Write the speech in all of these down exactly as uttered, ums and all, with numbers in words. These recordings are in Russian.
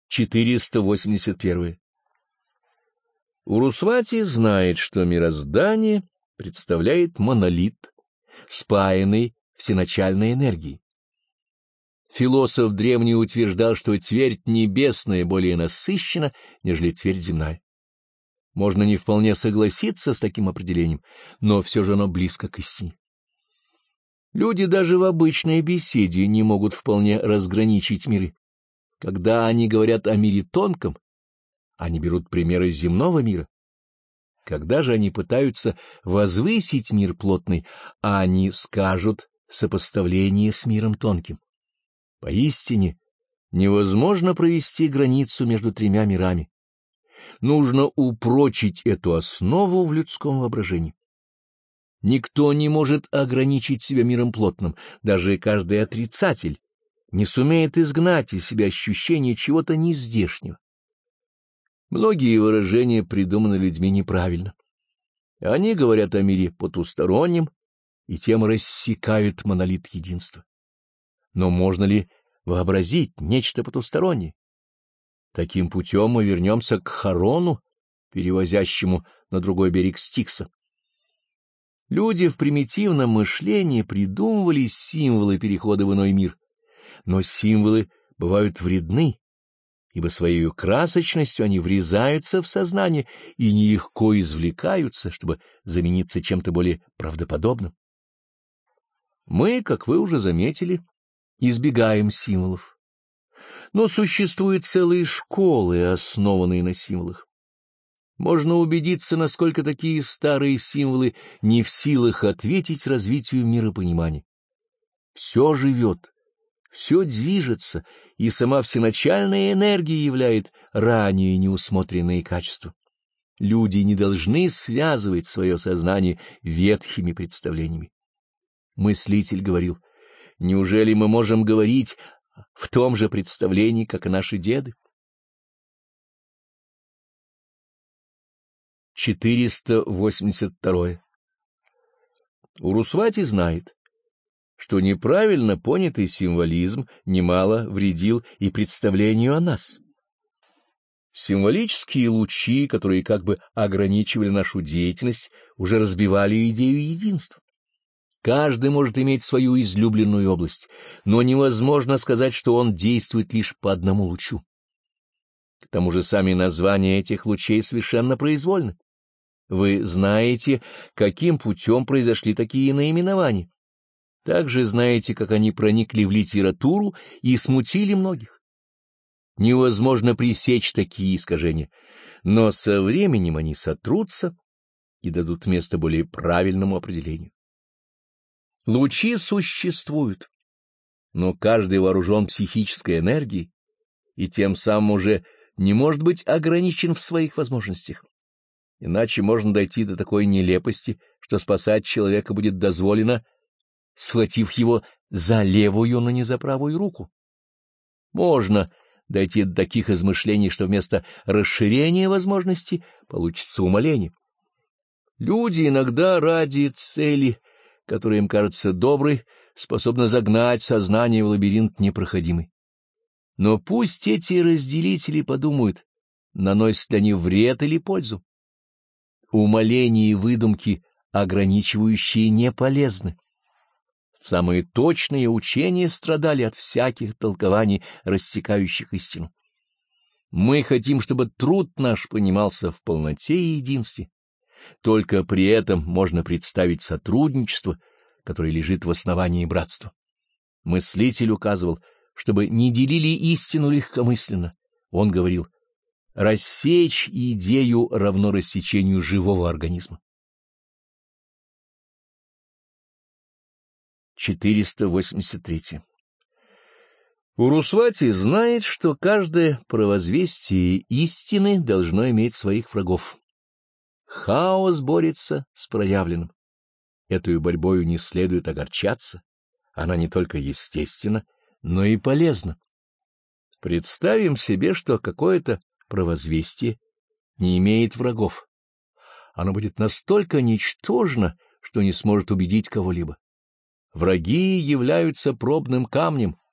четыреста восемьдесят один. Урусвати знает, что мироздание представляет монолит, спаянный всеначальной энергией. Философ древний утверждал, что твердь небесная более насыщена, нежели твердь земная. Можно не вполне согласиться с таким определением, но все же оно близко к истине. Люди даже в обычной беседе не могут вполне разграничить миры. Когда они говорят о мире тонком, они берут примеры земного мира. Когда же они пытаются возвысить мир плотный, они скажут сопоставление с миром тонким. Поистине невозможно провести границу между тремя мирами. Нужно упрочить эту основу в людском воображении. Никто не может ограничить себя миром плотным, даже каждый отрицатель не сумеет изгнать из себя ощущение чего-то нездешнего. Многие выражения придуманы людьми неправильно. Они говорят о мире потустороннем и тем рассекают монолит единства. Но можно ли вообразить нечто потустороннее? Таким путем мы вернемся к Харону, перевозящему на другой берег Стикса. Люди в примитивном мышлении придумывали символы перехода в иной мир, но символы бывают вредны, ибо своей красочностью они врезаются в сознание и нелегко извлекаются, чтобы замениться чем-то более правдоподобным. Мы, как вы уже заметили, избегаем символов. Но существуют целые школы, основанные на символах. Можно убедиться, насколько такие старые символы не в силах ответить развитию миропонимания. Все живет, все движется, и сама всеначальная энергия являет ранее неусмотренные качества. Люди не должны связывать свое сознание ветхими представлениями. Мыслитель говорил: неужели мы можем говорить в том же представлении, как и наши деды? четыреста восемьдесят два. Урусвати знает, что неправильно понятый символизм немало вредил и представлению о нас. Символические лучи, которые как бы ограничивали нашу деятельность, уже разбивали идею единства. Каждый может иметь свою излюбленную область, но невозможно сказать, что он действует лишь по одному лучу. К тому же сами названия этих лучей совершенно произвольны. Вы знаете, каким путем произошли такие наименования. Также знаете, как они проникли в литературу и смутили многих. Невозможно пресечь такие искажения, но со временем они сотрутся и дадут место более правильному определению. Лучи существуют, но каждый вооружен психической энергией и тем самым уже не может быть ограничен в своих возможностях. Иначе можно дойти до такой нелепости, что спасать человека будет дозволено, схватив его за левую, но не за правую руку. Можно дойти до таких измышлений, что вместо расширения возможностей получится умаление. Люди иногда ради цели, которая им кажется доброй, способны загнать сознание в лабиринт непроходимый. Но пусть эти разделители подумают, наносят ли они вред или пользу. Умаления и выдумки, ограничивающие, не полезны. Самые точные учения страдали от всяких толкований, рассекающих истину. Мы хотим, чтобы труд наш понимался в полноте и единстве. Только при этом можно представить сотрудничество, которое лежит в основании братства. Мыслитель указывал, чтобы не делили истину легкомысленно. Он говорил: рассечь идею равно рассечению живого организма. четыреста восемьдесят три. Урусвати знает, что каждое провозвестие истины должно иметь своих врагов. Хаос борется с проявленным. Эту борьбою не следует огорчаться. Она не только естественна, но и полезна. Представим себе, что какое-то провозвестие не имеет врагов. Оно будет настолько ничтожно, что не сможет убедить кого-либо. Враги являются пробным камнем.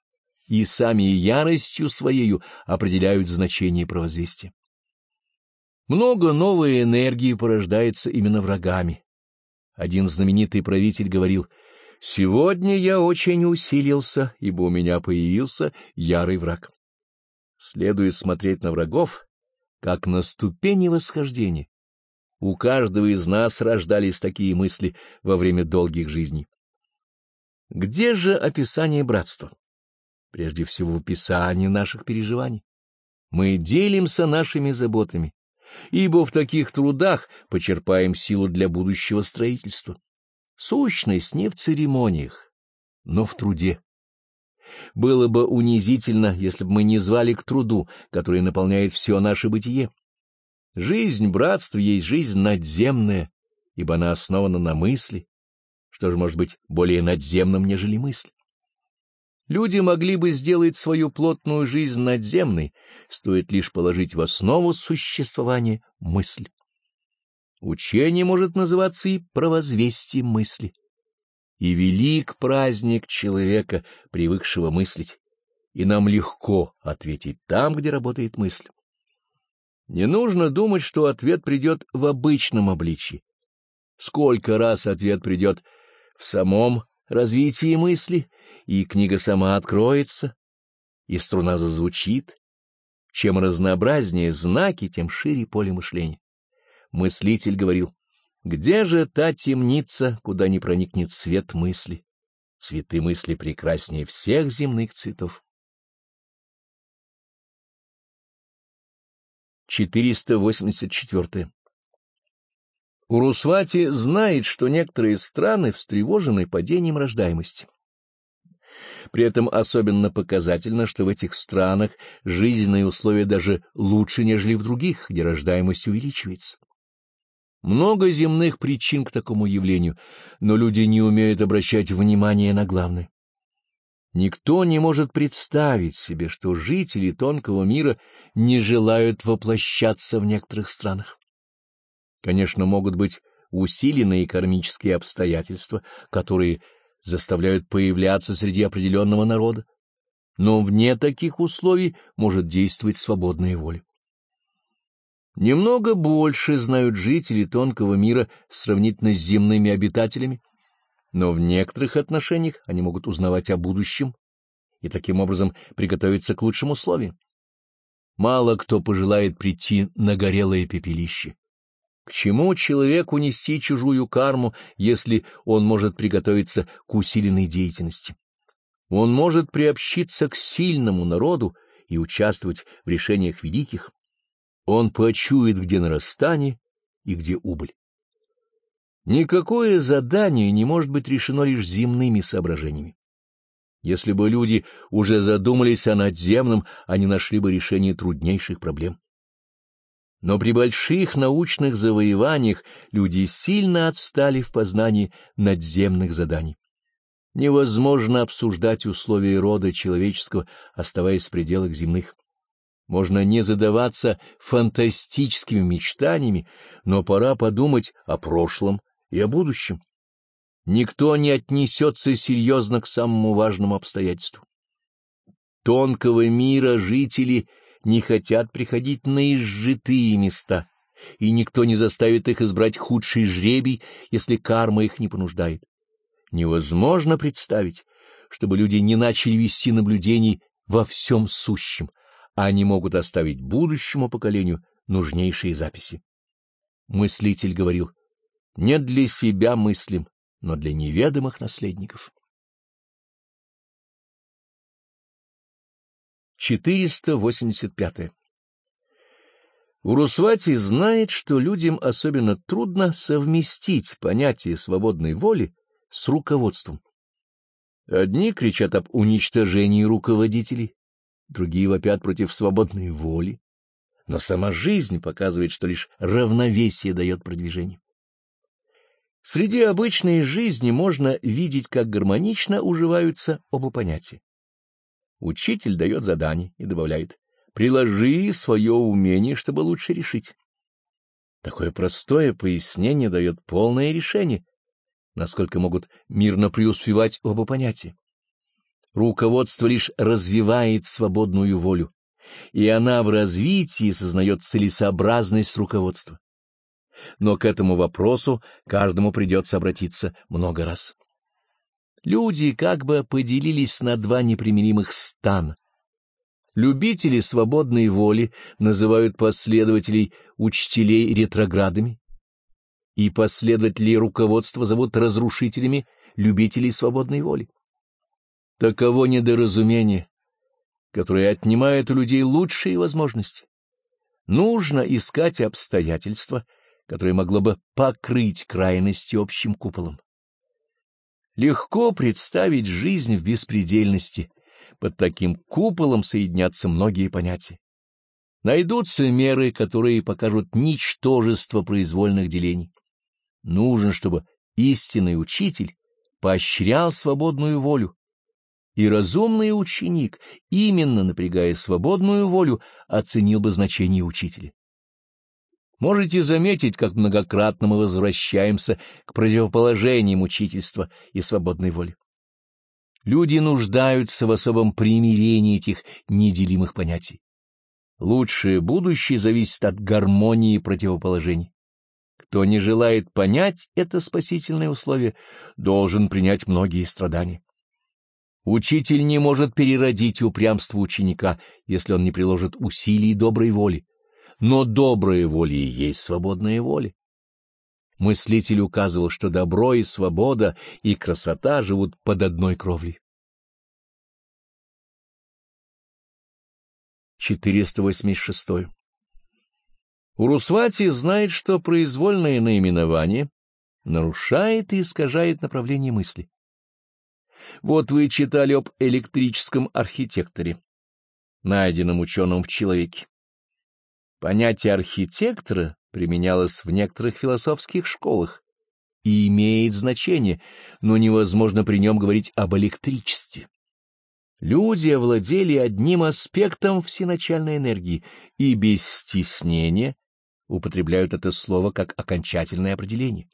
и сами яростью своею определяют значение провозвестия. Много новой энергии порождается именно врагами. Один знаменитый правитель говорил: «Сегодня я очень усилился, ибо у меня появился ярый враг». Следует смотреть на врагов, как на ступени восхождения. У каждого из нас рождались такие мысли во время долгих жизней. Где же описание братства? Прежде всего в описании наших переживаний. Мы делимся нашими заботами, ибо в таких трудах почерпаем силу для будущего строительства. Сущность не в церемониях, но в труде. Было бы унизительно, если бы мы не звали к труду, который наполняет все наше бытие. Жизнь братства есть жизнь надземная, ибо она основана на мысли. Что же может быть более надземным, нежели мысль? Люди могли бы сделать свою плотную жизнь надземной, стоит лишь положить в основу существования мысль. Учение может называться и провозвестием мысли. И велик праздник человека, привыкшего мыслить, и нам легко ответить там, где работает мысль. Не нужно думать, что ответ придет в обычном обличии. Сколько раз ответ придет в самом развитии мысли, и книга сама откроется, и струна зазвучит. Чем разнообразнее знаки, тем шире поле мышления. Мыслитель говорил: где же та темница, куда не проникнет свет мысли? Цветы мысли прекраснее всех земных цветов. четыреста восемьдесят четыре. Урусвати знает, что некоторые страны встревожены падением рождаемости. При этом особенно показательно, что в этих странах жизненные условия даже лучше, нежели в других, где рождаемость увеличивается. Много земных причин к такому явлению, но люди не умеют обращать внимание на главное. Никто не может представить себе, что жители тонкого мира не желают воплощаться в некоторых странах. Конечно, могут быть усиленные кармические обстоятельства, которые заставляют появляться среди определенного народа, но вне таких условий может действовать свободная воля. Немного больше знают жители тонкого мира сравнительно с земными обитателями, но в некоторых отношениях они могут узнавать о будущем и таким образом приготовиться к лучшим условиям. Мало кто пожелает прийти на горелое пепелище. К чему человеку нести чужую карму, если он может приготовиться к усиленной деятельности? Он может приобщиться к сильному народу и участвовать в решениях великих. Он почует, где нарастание и где убыль. Никакое задание не может быть решено лишь земными соображениями. Если бы люди уже задумались о надземном, они нашли бы решение труднейших проблем. Но при больших научных завоеваниях люди сильно отстали в познании надземных заданий. Невозможно обсуждать условия рода человеческого, оставаясь в пределах земных. Можно не задаваться фантастическими мечтаниями, но пора подумать о прошлом и о будущем. Никто не отнесется серьезно к самому важному обстоятельству. Тонкого мира жители не хотят приходить на изжитые места, и никто не заставит их избрать худший жребий, если карма их не понуждает. Невозможно представить, чтобы люди не начали вести наблюдений во всем сущем, а они могут оставить будущему поколению нужнейшие записи. Мыслитель говорил: не для себя мыслим, но для неведомых наследников. четыреста восемьдесят пять. Урусвати знает, что людям особенно трудно совместить понятие свободной воли с руководством. Одни кричат об уничтожении руководителей, другие вопят против свободной воли, но сама жизнь показывает, что лишь равновесие дает продвижение. Среди обычной жизни можно видеть, как гармонично уживаются оба понятия. Учитель дает задание и добавляет: приложи свое умение, чтобы лучше решить. Такое простое пояснение дает полное решение, насколько могут мирно преуспевать оба понятия. Руководство лишь развивает свободную волю, и она в развитии сознает целесообразность руководства. Но к этому вопросу каждому придется обратиться много раз. Люди как бы поделились на два непримиримых стана. Любители свободной воли называют последователей учителей ретроградами, и последователей руководства зовут разрушителями любителей свободной воли. Таково недоразумение, которое отнимает у людей лучшие возможности. Нужно искать обстоятельства, которое могло бы покрыть крайности общим куполом. Легко представить жизнь в беспредельности. Под таким куполом соединятся многие понятия. Найдутся меры, которые покажут ничтожество произвольных делений. Нужно, чтобы истинный учитель поощрял свободную волю, и разумный ученик, именно напрягая свободную волю, оценил бы значение учителя. Можете заметить, как многократно мы возвращаемся к противоположениям учительства и свободной воли. Люди нуждаются в особом примирении этих неделимых понятий. Лучшее будущее зависит от гармонии противоположений. Кто не желает понять это спасительное условие, должен принять многие страдания. Учитель не может переродить упрямство ученика, если он не приложит усилий доброй воли. Но добрая воля и есть свободная воля. Мыслитель указывал, что добро и свобода и красота живут под одной кровлей. четыреста восемьдесят шесть. Урусвати знает, что произвольное наименование нарушает и искажает направление мысли. Вот вы читали об электрическом архитекторе, найденном ученым в человеке. Понятие архитектора применялось в некоторых философских школах и имеет значение, но невозможно при нем говорить об электричестве. Люди овладели одним аспектом всеначальной энергии и без стеснения употребляют это слово как окончательное определение.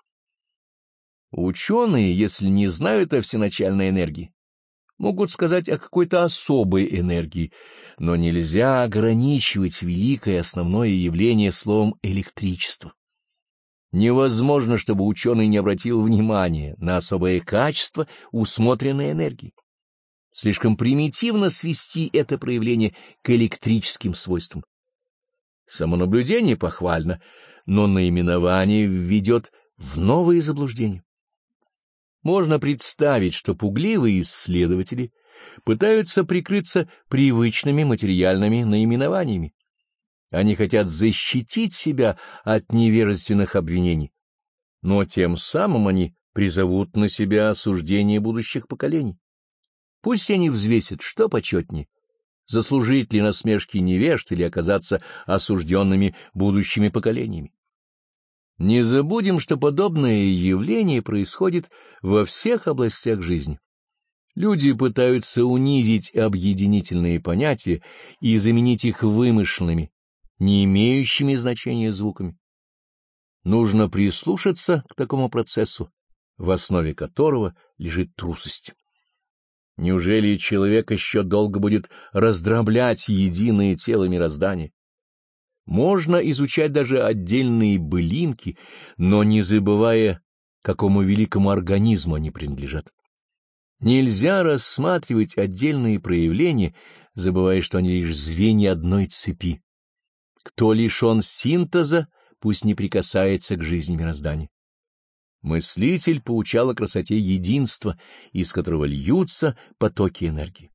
Ученые, если не знают о всеначальной энергии, могут сказать о какой-то особой энергии, но нельзя ограничивать великое основное явление словом «электричество». Невозможно, чтобы ученый не обратил внимания на особое качество усмотренной энергии. Слишком примитивно свести это проявление к электрическим свойствам. Самонаблюдение похвально, но наименование введет в новые заблуждения. Можно представить, что пугливые исследователи пытаются прикрыться привычными материальными наименованиями. Они хотят защитить себя от невежественных обвинений, но тем самым они призовут на себя осуждение будущих поколений. Пусть они взвесят, что почетнее — заслужить ли насмешки невежд или оказаться осужденными будущими поколениями. Не забудем, что подобное явление происходит во всех областях жизни. Люди пытаются унизить объединительные понятия и заменить их вымышленными, не имеющими значения звуками. Нужно прислушаться к такому процессу, в основе которого лежит трусость. Неужели человек еще долго будет раздроблять единое тело мироздания? Можно изучать даже отдельные былинки, но не забывая, какому великому организму они принадлежат. Нельзя рассматривать отдельные проявления, забывая, что они лишь звенья одной цепи. Кто лишен синтеза, пусть не прикасается к жизни мироздания. Мыслитель поучал о красоте единства, из которого льются потоки энергии.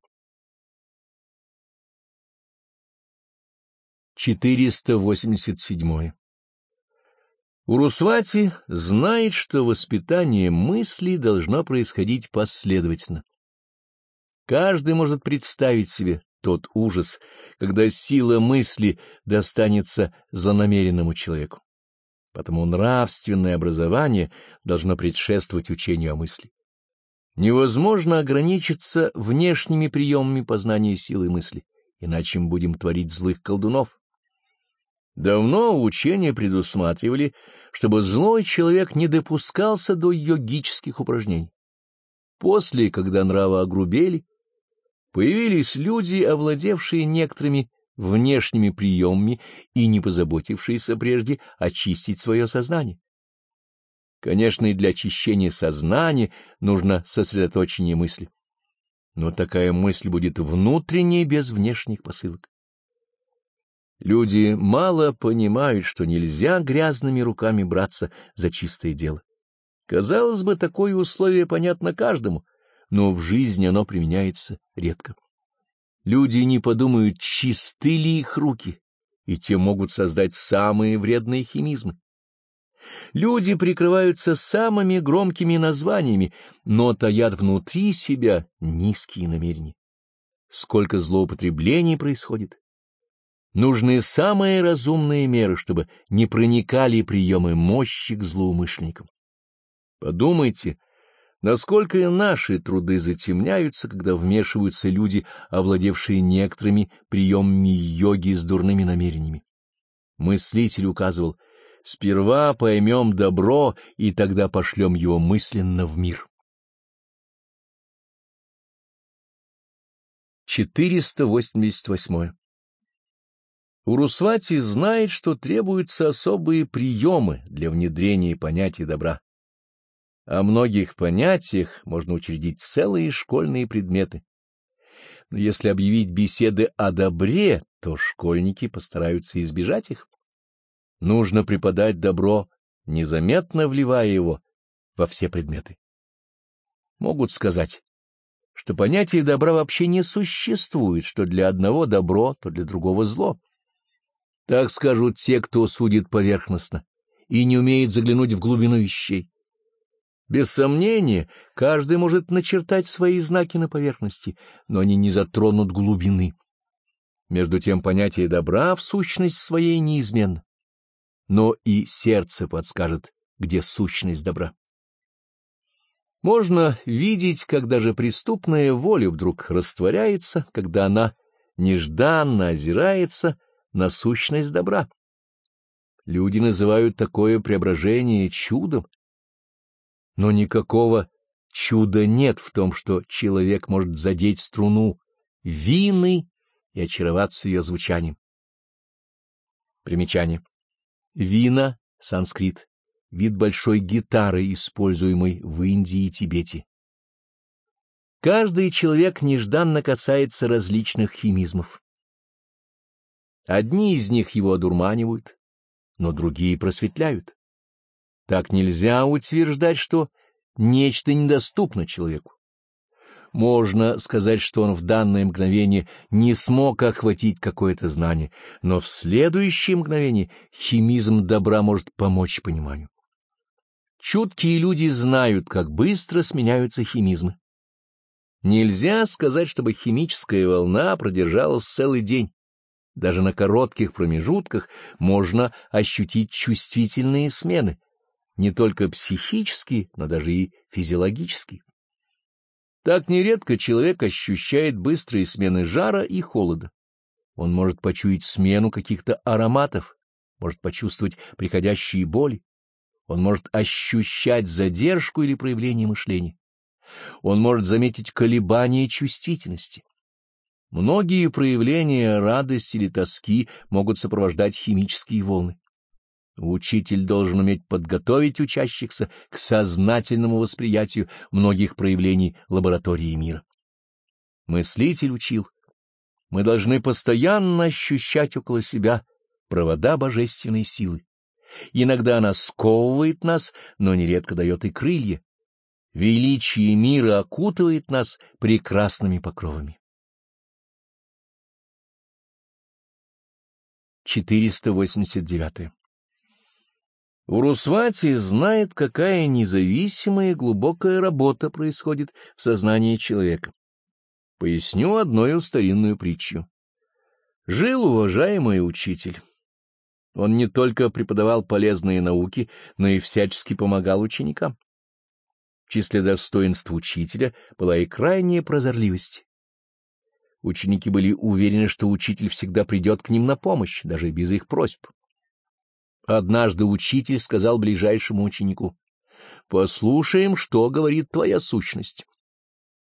четыреста восемьдесят седьмое. Урусвати знает, что воспитание мыслей должно происходить последовательно. Каждый может представить себе тот ужас, когда сила мысли достанется злонамеренному человеку. Потому нравственное образование должно предшествовать учению о мысли. Невозможно ограничиться внешними приемами познания силы мысли, иначе мы будем творить злых колдунов. Давно учения предусматривали, чтобы злой человек не допускался до йогических упражнений. После, когда нравы огрубели, Появились люди, овладевшие некоторыми внешними приемами и не позаботившиеся прежде очистить свое сознание. Конечно, и для очищения сознания нужно сосредоточение мысли, но такая мысль будет внутренней, без внешних посылок. Люди мало понимают, что нельзя грязными руками браться за чистое дело. Казалось бы, такое условие понятно каждому, но в жизни оно применяется редко. Люди не подумают, чисты ли их руки, и те могут создать самые вредные химизмы. Люди прикрываются самыми громкими названиями, но таят внутри себя низкие намерения. Сколько злоупотреблений происходит! Нужны самые разумные меры, чтобы не проникали приемы мощи к злоумышленникам. Подумайте, насколько и наши труды затемняются, когда вмешиваются люди, овладевшие некоторыми приемами йоги с дурными намерениями. Мыслитель указывал: сперва поймем добро, и тогда пошлем его мысленно в мир. четыреста восемьдесят восьмое. Урусвати знает, что требуются особые приемы для внедрения понятия добра. О многих понятиях можно учредить целые школьные предметы. Но если объявить беседы о добре, то школьники постараются избежать их. Нужно преподать добро, незаметно вливая его во все предметы. Могут сказать, что понятие добра вообще не существует, что для одного добро, то для другого зло. Так скажут те, кто судит поверхностно и не умеет заглянуть в глубину вещей. Без сомнения, каждый может начертать свои знаки на поверхности, но они не затронут глубины. Между тем понятие добра в сущность своей неизменно, но и сердце подскажет, где сущность добра. Можно видеть, как даже преступная воля вдруг растворяется, когда она нежданно озирается на сущность добра. Люди называют такое преображение чудом, но никакого чуда нет в том, что человек может задеть струну вины и очароваться ее звучанием. Примечание. Вина, санскрит, вид большой гитары, используемой в Индии и Тибете. Каждый человек нежданно касается различных химизмов. Одни из них его одурманивают, но другие просветляют. Так нельзя утверждать, что нечто недоступно человеку. Можно сказать, что он в данное мгновение не смог охватить какое-то знание, но в следующее мгновение химизм добра может помочь пониманию. Чуткие люди знают, как быстро сменяются химизмы. Нельзя сказать, чтобы химическая волна продержалась целый день. Даже на коротких промежутках можно ощутить чувствительные смены, не только психические, но даже и физиологические. Так нередко человек ощущает быстрые смены жара и холода. Он может почуять смену каких-то ароматов, может почувствовать приходящие боли. Он может ощущать задержку или проявление мышления. Он может заметить колебания чувствительности. Многие проявления радости или тоски могут сопровождать химические волны. Учитель должен уметь подготовить учащихся к сознательному восприятию многих проявлений лаборатории мира. Мыслитель учил: мы должны постоянно ощущать около себя провода божественной силы. Иногда она сковывает нас, но нередко дает и крылья. Величие мира окутывает нас прекрасными покровами. четыреста восемьдесят девятое. Урусвати знает, какая независимая и глубокая работа происходит в сознании человека. Поясню одною старинную притчу. Жил уважаемый учитель. Он не только преподавал полезные науки, но и всячески помогал ученикам. В числе достоинств учителя была и крайняя прозорливость. Ученики были уверены, что учитель всегда придет к ним на помощь, даже без их просьб. Однажды учитель сказал ближайшему ученику: «Послушаем, что говорит твоя сущность».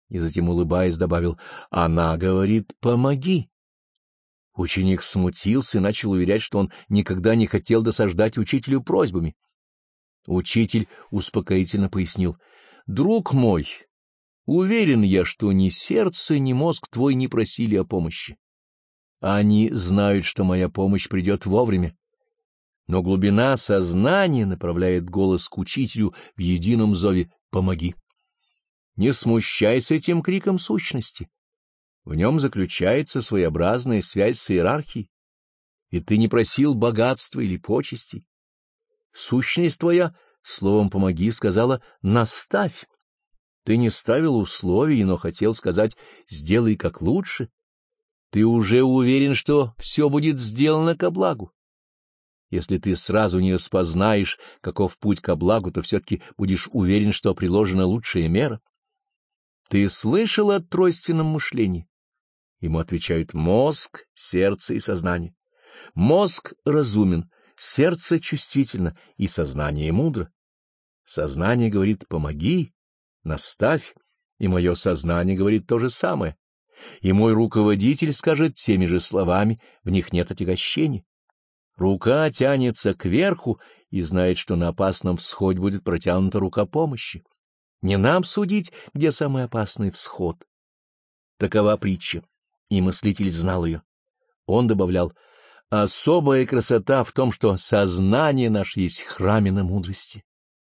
И затем, улыбаясь, добавил: «Она говорит, помоги». Ученик смутился и начал уверять, что он никогда не хотел досаждать учителю просьбами. Учитель успокоительно пояснил: «Друг мой, уверен я, что ни сердце, ни мозг твой не просили о помощи. Они знают, что моя помощь придет вовремя. Но глубина сознания направляет голос к учителю в едином зове «помоги». Не смущайся этим криком сущности. В нем заключается своеобразная связь с иерархией, и ты не просил богатства или почестей. Сущность твоя, словом «помоги», сказала «наставь». Ты не ставил условий, но хотел сказать «сделай как лучше». Ты уже уверен, что все будет сделано ко благу. Если ты сразу не распознаешь, каков путь ко благу, то все-таки будешь уверен, что приложена лучшая мера. Ты слышал о тройственном мышлении? Ему отвечают мозг, сердце и сознание. Мозг разумен, сердце чувствительно и сознание мудро. Сознание говорит «помоги», «наставь», и мое сознание говорит то же самое. И мой руководитель скажет теми же словами, в них нет отягощения. Рука тянется кверху и знает, что на опасном всходе будет протянута рука помощи. Не нам судить, где самый опасный всход. Такова притча, и мыслитель знал ее. Он добавлял: особая красота в том, что сознание наше есть храмина мудрости.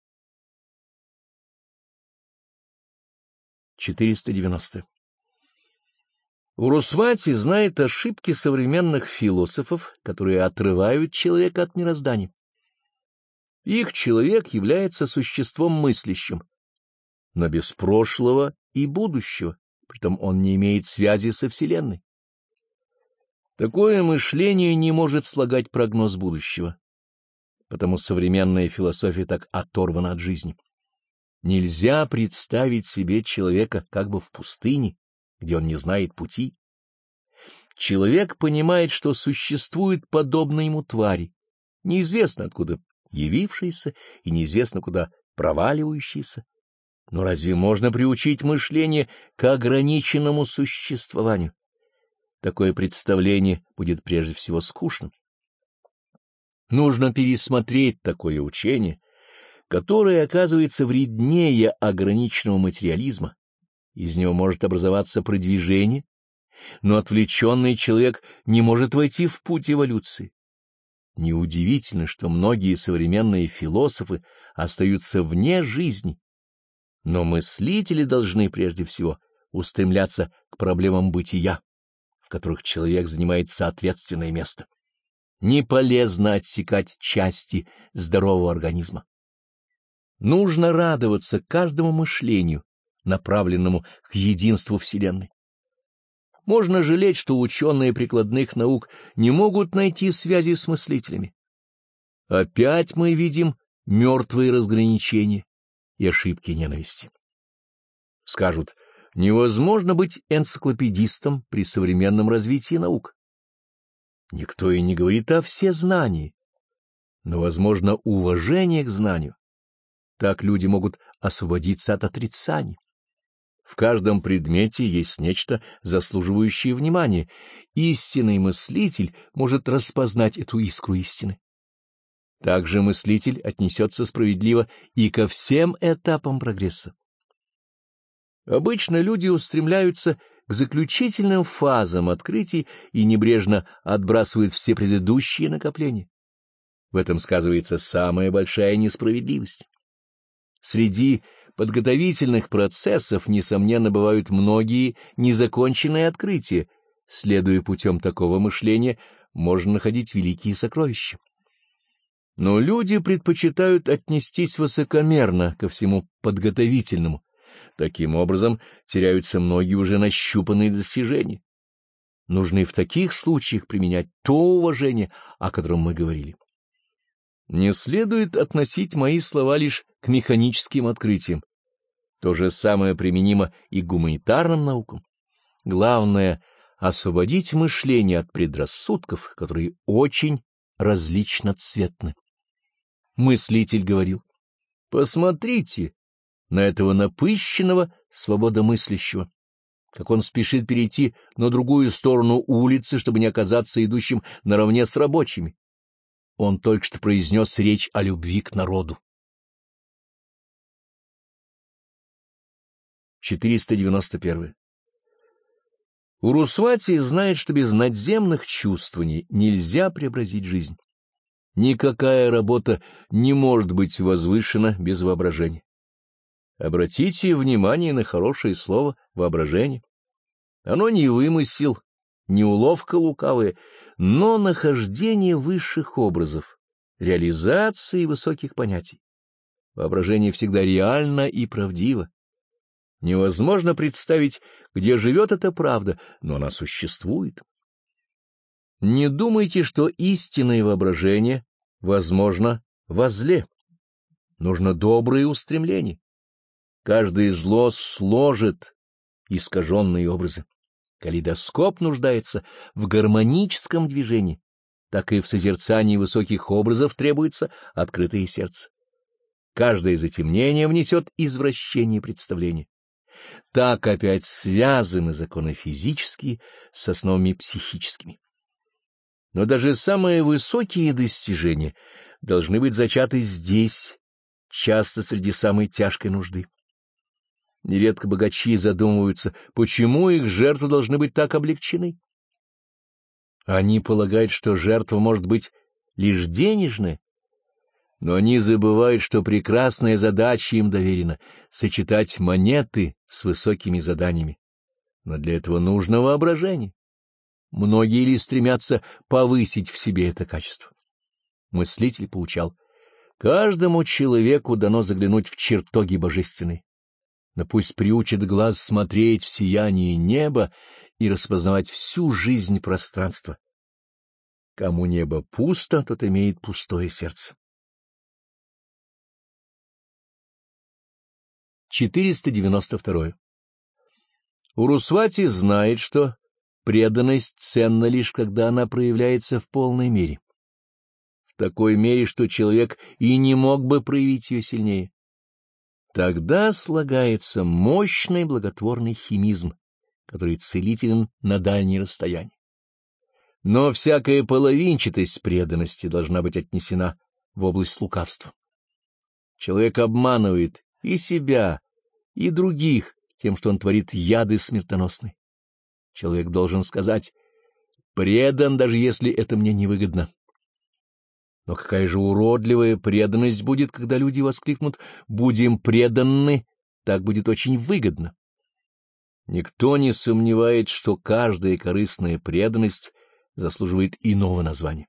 четыреста девяносто. Урусвати знает ошибки современных философов, которые отрывают человека от мироздания. Их человек является существом мыслящим, но без прошлого и будущего, притом он не имеет связи со Вселенной. Такое мышление не может слагать прогноз будущего, потому современная философия так оторвана от жизни. Нельзя представить себе человека как бы в пустыне, где он не знает пути. Человек понимает, что существует подобно ему твари, неизвестно откуда явившиеся и неизвестно куда проваливающиеся. Но разве можно приучить мышление к ограниченному существованию? Такое представление будет прежде всего скучным. Нужно пересмотреть такое учение, которое оказывается вреднее ограниченного материализма. Из него может образоваться продвижение, но отвлеченный человек не может войти в путь эволюции. Неудивительно, что многие современные философы остаются вне жизни, но мыслители должны прежде всего устремляться к проблемам бытия, в которых человек занимает соответственное место. Не полезно отсекать части здорового организма. Нужно радоваться каждому мышлению, направленному к единству Вселенной. Можно жалеть, что ученые прикладных наук не могут найти связи с мыслителями. Опять мы видим мертвые разграничения и ошибки ненависти. Скажут, невозможно быть энциклопедистом при современном развитии наук. Никто и не говорит о всезнании, но возможно уважение к знанию. Так люди могут освободиться от отрицаний. В каждом предмете есть нечто, заслуживающее внимания. Истинный мыслитель может распознать эту искру истины. Также мыслитель отнесется справедливо и ко всем этапам прогресса. Обычно люди устремляются к заключительным фазам открытий и небрежно отбрасывают все предыдущие накопления. В этом сказывается самая большая несправедливость. Среди подготовительных процессов, несомненно, бывают многие незаконченные открытия. Следуя путем такого мышления, можно находить великие сокровища. Но люди предпочитают отнестись высокомерно ко всему подготовительному. Таким образом, теряются многие уже нащупанные достижения. Нужно и в таких случаях применять то уважение, о котором мы говорили. Не следует относить мои слова лишь к механическим открытиям. То же самое применимо и к гуманитарным наукам. Главное — освободить мышление от предрассудков, которые очень различноцветны. Мыслитель говорил: посмотрите на этого напыщенного свободомыслящего. как он спешит перейти на другую сторону улицы, чтобы не оказаться идущим наравне с рабочими. Он только что произнес речь о любви к народу. четыреста девяносто один. Урусвати знает, что без надземных чувствований нельзя преобразить жизнь. Никакая работа не может быть возвышена без воображения. Обратите внимание на хорошее слово «воображение». Оно не вымысел, не уловка лукавая, но нахождение высших образов, реализации высоких понятий. Воображение всегда реально и правдиво. Невозможно представить, где живет эта правда, но она существует. Не думайте, что истинное воображение возможно во зле. Нужно доброе устремление. Каждое зло сложит искаженные образы. Калейдоскоп нуждается в гармоническом движении, так и в созерцании высоких образов требуется открытое сердце. Каждое затемнение внесет извращение представления. Так опять связаны законы физические с основами психическими. Но даже самые высокие достижения должны быть зачаты здесь, часто среди самой тяжкой нужды. Нередко богачи задумываются, почему их жертвы должны быть так облегчены. Они полагают, что жертва может быть лишь денежная, но они забывают, что прекрасная задача им доверена — сочетать монеты с высокими заданиями. Но для этого нужно воображение. Многие ли стремятся повысить в себе это качество? Мыслитель поучал: каждому человеку дано заглянуть в чертоги божественные, но пусть приучит глаз смотреть в сияние неба и распознавать всю жизнь пространства. Кому небо пусто, тот имеет пустое сердце. четыреста девяносто два. Урусвати знает, что преданность ценна лишь когда она проявляется в полной мере. В такой мере, что человек и не мог бы проявить ее сильнее. Тогда слагается мощный благотворный химизм, который целителен на дальние расстояния. Но всякая половинчатость преданности должна быть отнесена в область лукавства. Человек обманывает и себя, и других тем, что он творит яды смертоносные. Человек должен сказать: предан, даже если это мне невыгодно. Но какая же уродливая преданность будет, когда люди воскликнут: «Будем преданны», так будет очень выгодно. Никто не сомневает, что каждая корыстная преданность заслуживает иного названия.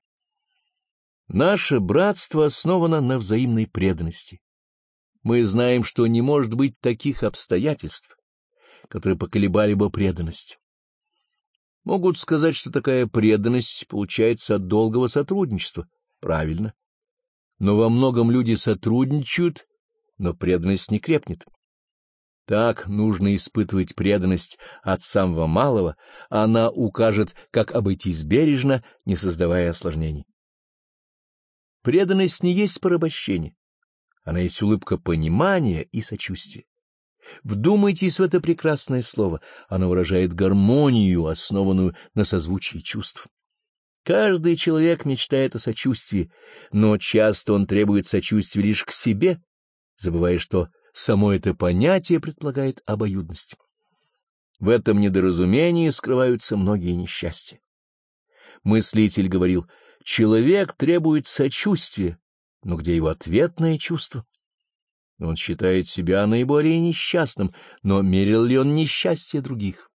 Наше братство основано на взаимной преданности. Мы знаем, что не может быть таких обстоятельств, которые поколебали бы преданность. Могут сказать, что такая преданность получается от долгого сотрудничества. Правильно. Но во многом люди сотрудничают, но преданность не крепнет. Так нужно испытывать преданность от самого малого, она укажет, как обойтись бережно, не создавая осложнений. Преданность не есть порабощение, она есть улыбка понимания и сочувствия. Вдумайтесь в это прекрасное слово, оно выражает гармонию, основанную на созвучии чувств. Каждый человек мечтает о сочувствии, но часто он требует сочувствия лишь к себе, забывая, что само это понятие предполагает обоюдность. В этом недоразумении скрываются многие несчастья. Мыслитель говорил: человек требует сочувствия, но где его ответное чувство? Он считает себя наиболее несчастным, но мерил ли он несчастье других?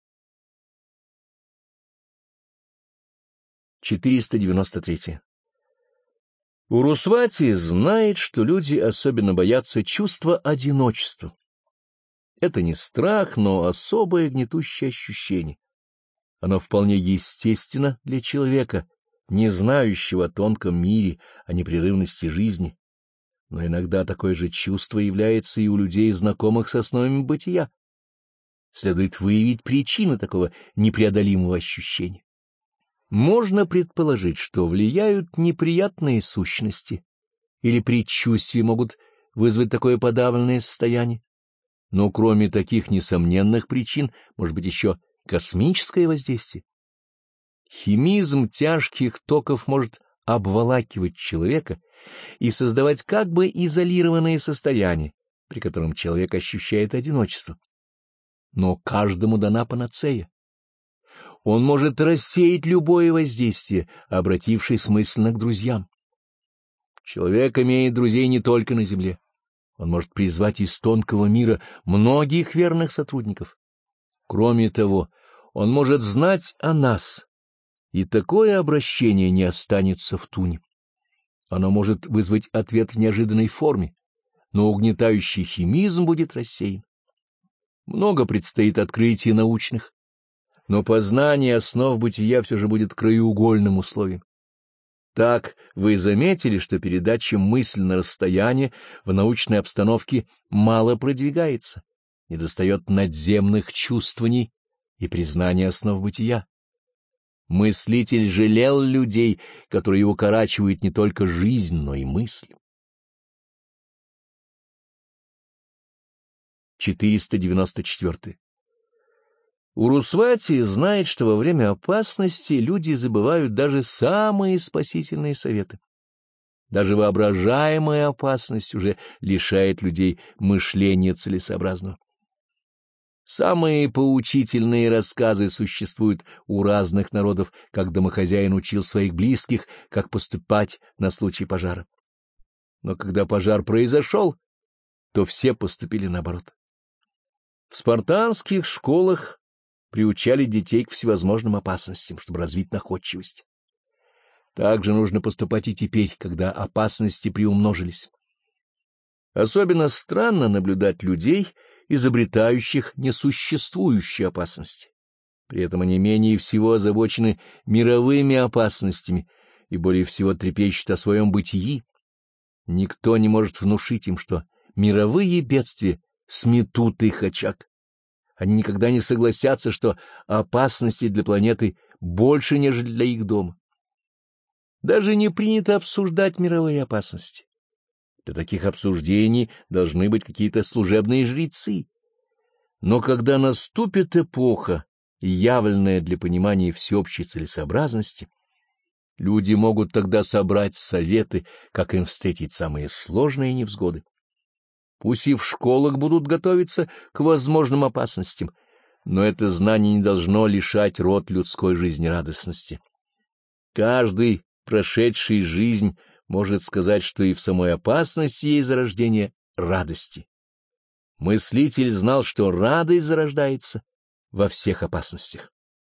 четыреста девяносто три. Урусвати знает, что люди особенно боятся чувства одиночества. Это не страх, но особое гнетущее ощущение. Оно вполне естественно для человека, не знающего о тонком мире, о непрерывности жизни. Но иногда такое же чувство является и у людей, знакомых с основами бытия. Следует выявить причины такого непреодолимого ощущения. Можно предположить, что влияют неприятные сущности, или предчувствия могут вызвать такое подавленное состояние. Но кроме таких несомненных причин, может быть еще космическое воздействие. Химизм тяжких токов может обволакивать человека и создавать как бы изолированное состояние, при котором человек ощущает одиночество. Но каждому дана панацея. Он может рассеять любое воздействие, обратившись мысленно к друзьям. Человек имеет друзей не только на земле. Он может призвать из тонкого мира многих верных сотрудников. Кроме того, он может знать о нас, и такое обращение не останется в туне. Оно может вызвать ответ в неожиданной форме, но угнетающий химизм будет рассеян. Много предстоит открытий научных, но познание основ бытия все же будет краеугольным условием. Так вы заметили, что передача мысли на расстояние в научной обстановке мало продвигается, недостает надземных чувствований и признания основ бытия. Мыслитель жалел людей, которые укорачивают не только жизнь, но и мысль. четыреста девяносто четыре. Урусвати знает, что во время опасности люди забывают даже самые спасительные советы. Даже воображаемая опасность уже лишает людей мышления целесообразного. Самые поучительные рассказы существуют у разных народов, как домохозяин учил своих близких, как поступать на случай пожара. Но когда пожар произошел, то все поступили наоборот. В спартанских школах приучали детей к всевозможным опасностям, чтобы развить находчивость. Так же нужно поступать и теперь, когда опасности приумножились. Особенно странно наблюдать людей, изобретающих несуществующие опасности. При этом они менее всего озабочены мировыми опасностями и более всего трепещут о своем бытии. Никто не может внушить им, что мировые бедствия сметут их очаг. Они никогда не согласятся, что опасности для планеты больше, нежели для их дома. Даже не принято обсуждать мировые опасности. Для таких обсуждений должны быть какие-то служебные жрецы. Но когда наступит эпоха, явленная для понимания всеобщей целесообразности, люди могут тогда собрать советы, как им встретить самые сложные невзгоды. Пусть и в школах будут готовиться к возможным опасностям, но это знание не должно лишать род людской жизнерадостности. Каждый, прошедший жизнь, может сказать, что и в самой опасности есть зарождение радости. Мыслитель знал, что радость зарождается во всех опасностях.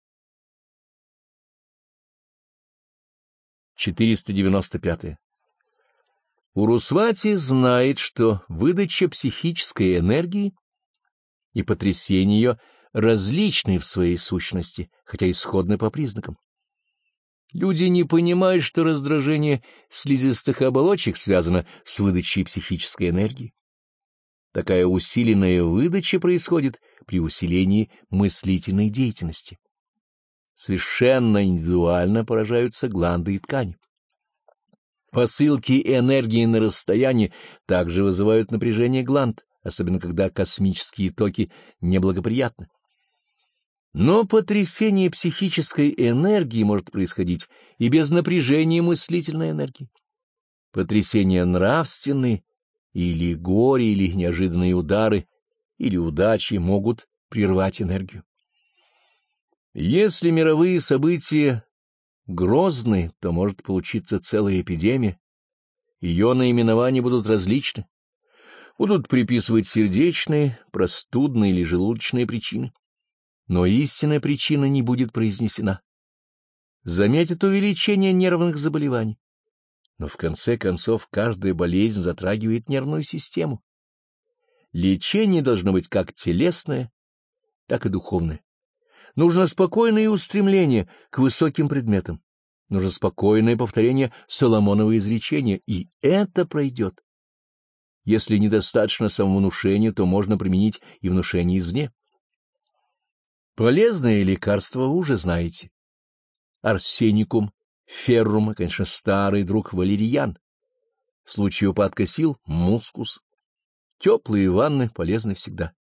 четыреста девяносто пять. Урусвати знает, что выдача психической энергии и потрясение ее различны в своей сущности, хотя и сходны по признакам. Люди не понимают, что раздражение слизистых оболочек связано с выдачей психической энергии. Такая усиленная выдача происходит при усилении мыслительной деятельности. Совершенно индивидуально поражаются гланды и ткани. Посылки энергии на расстоянии также вызывают напряжение гланд, особенно когда космические токи неблагоприятны. Но потрясение психической энергии может происходить и без напряжения мыслительной энергии. Потрясения нравственные, или горе, или неожиданные удары, или удачи могут прервать энергию. Если мировые события грозны, то может получиться целая эпидемия. Ее наименования будут различны. Будут приписывать сердечные, простудные или желудочные причины. Но истинная причина не будет произнесена. Заметит увеличение нервных заболеваний. Но в конце концов каждая болезнь затрагивает нервную систему. Лечение должно быть как телесное, так и духовное. Нужно спокойное устремление к высоким предметам. Нужно спокойное повторение Соломонова изречения, и это пройдет. Если недостаточно самовнушения, то можно применить и внушение извне. Полезные лекарства вы уже знаете. Арсеникум, феррум и, конечно, старый друг валерьян. В случае упадка сил — мускус. Теплые ванны полезны всегда.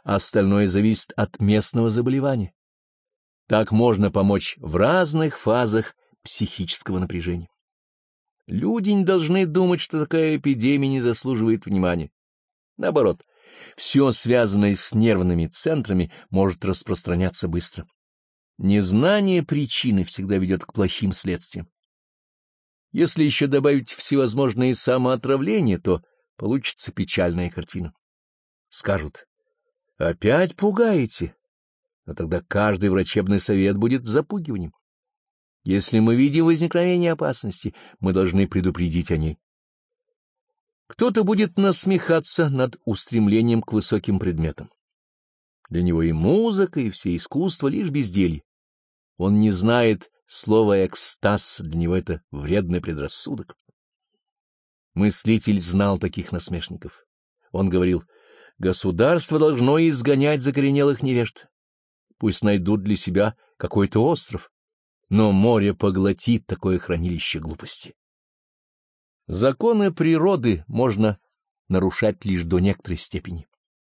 остальное зависит от местного заболевания. Так можно помочь в разных фазах психического напряжения. Люди не должны думать, что такая эпидемия не заслуживает внимания. Наоборот, все связанное с нервными центрами может распространяться быстро. Незнание причины всегда ведет к плохим следствиям. Если еще добавить всевозможные самоотравления, то получится печальная картина. Скажут: опять пугаете? Но тогда каждый врачебный совет будет запугиванием. Если мы видим возникновение опасности, мы должны предупредить о ней. Кто-то будет насмехаться над устремлением к высоким предметам. Для него и музыка, и все искусство — лишь безделье. Он не знает слова «экстаз», для него это вредный предрассудок. Мыслитель знал таких насмешников. Он говорил: государство должно изгонять закоренелых невежд. Пусть найдут для себя какой-то остров, но море поглотит такое хранилище глупости. Законы природы можно нарушать лишь до некоторой степени.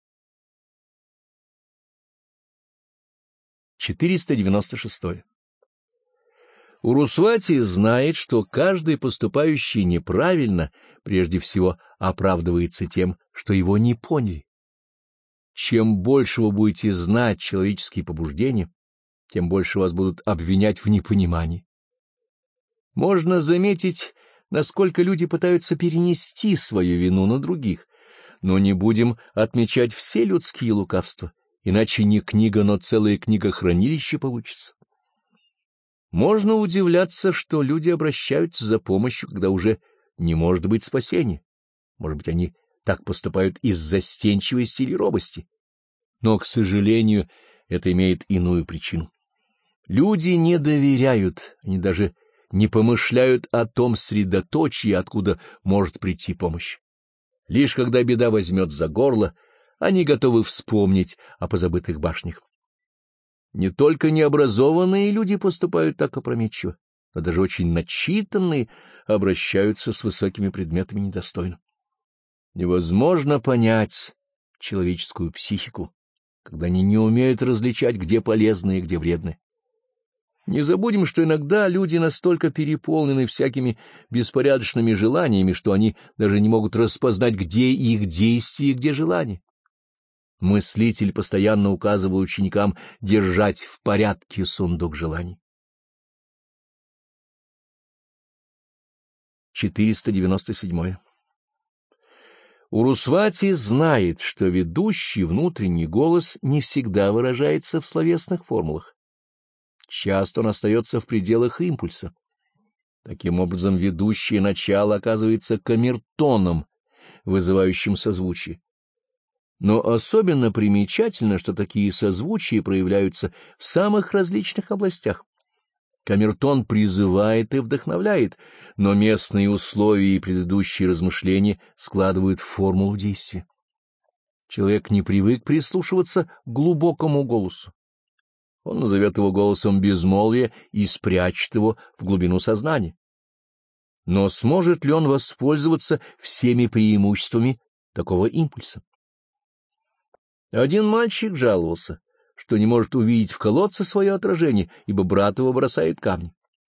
четыреста девяносто шесть. Урусвати знает, что каждый поступающий неправильно прежде всего оправдывается тем, что его не поняли. Чем больше вы будете знать человеческие побуждения, тем больше вас будут обвинять в непонимании. Можно заметить, насколько люди пытаются перенести свою вину на других, но не будем отмечать все людские лукавства, иначе не книга, но целое книгохранилище получится. Можно удивляться, что люди обращаются за помощью, когда уже не может быть спасения. Может быть, они так поступают из застенчивости или робости. Но, к сожалению, это имеет иную причину. Люди не доверяют, они даже не помышляют о том средоточии, откуда может прийти помощь. Лишь когда беда возьмет за горло, они готовы вспомнить о позабытых башнях. Не только необразованные люди поступают так опрометчиво, но даже очень начитанные обращаются с высокими предметами недостойно. Невозможно понять человеческую психику, когда они не умеют различать, где полезное и где вредное. Не забудем, что иногда люди настолько переполнены всякими беспорядочными желаниями, что они даже не могут распознать, где их действие и где желание. Мыслитель постоянно указывал ученикам держать в порядке сундук желаний. четыреста девяносто семь. Урусвати знает, что ведущий внутренний голос не всегда выражается в словесных формулах. Часто он остается в пределах импульса. Таким образом, ведущее начало оказывается камертоном, вызывающим созвучие. Но особенно примечательно, что такие созвучия проявляются в самых различных областях. Камертон призывает и вдохновляет, но местные условия и предыдущие размышления складывают формулу действия. Человек не привык прислушиваться к глубокому голосу. Он назовет его голосом безмолвия и спрячет его в глубину сознания. Но сможет ли он воспользоваться всеми преимуществами такого импульса? Один мальчик жаловался, что не может увидеть в колодце свое отражение, ибо брат его бросает камни.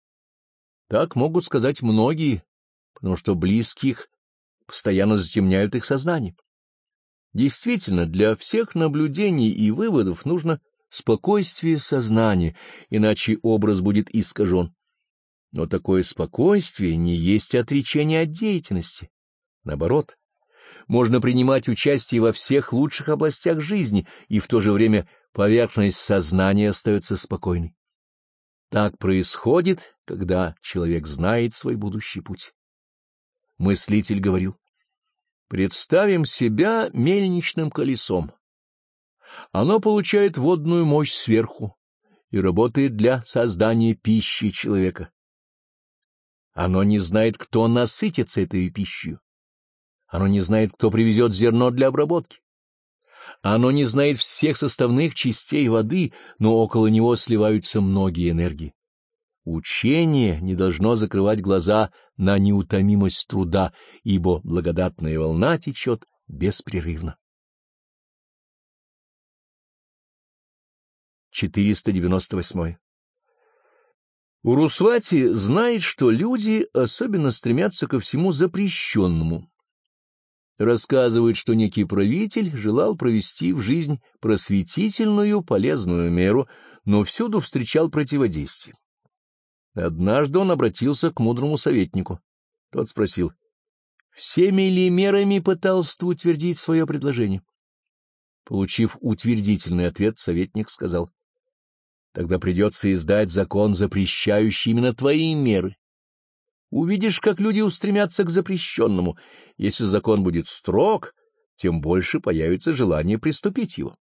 Так могут сказать многие, потому что близких постоянно затемняют их сознание. Действительно, для всех наблюдений и выводов нужно спокойствие сознания, иначе образ будет искажен. Но такое спокойствие не есть отречение от деятельности. Наоборот, можно принимать участие во всех лучших областях жизни, и в то же время поверхность сознания остается спокойной. Так происходит, когда человек знает свой будущий путь. Мыслитель говорил: представим себя мельничным колесом. Оно получает водную мощь сверху и работает для создания пищи человека. Оно не знает, кто насытится этой пищей. Оно не знает, кто привезет зерно для обработки. Оно не знает всех составных частей воды, но около него сливаются многие энергии. Учение не должно закрывать глаза на неутомимость труда, ибо благодатная волна течет беспрерывно. четыреста девяносто восьмой. Урусвати знает, что люди особенно стремятся ко всему запрещенному. Рассказывает, что некий правитель желал провести в жизнь просветительную, полезную меру, но всюду встречал противодействие. Однажды он обратился к мудрому советнику. Тот спросил, всеми ли мерами пытался ты утвердить свое предложение? Получив утвердительный ответ, советник сказал, тогда придется издать закон, запрещающий именно твои меры. Увидишь, как люди устремятся к запрещенному. Если закон будет строг, тем больше появится желание приступить его.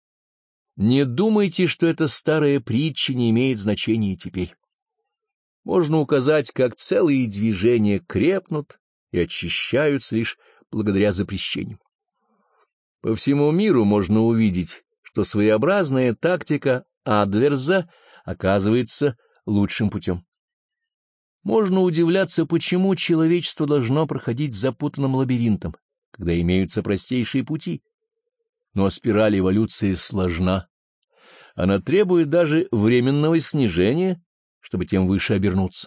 Не думайте, что эта старая притча не имеет значения теперь. Можно указать, как целые движения крепнут и очищаются лишь благодаря запрещению. По всему миру можно увидеть, что своеобразная тактика Адверза оказывается лучшим путем. Можно удивляться, почему человечество должно проходить запутанным лабиринтом, когда имеются простейшие пути. Но спираль эволюции сложна. Она требует даже временного снижения, чтобы тем выше обернуться.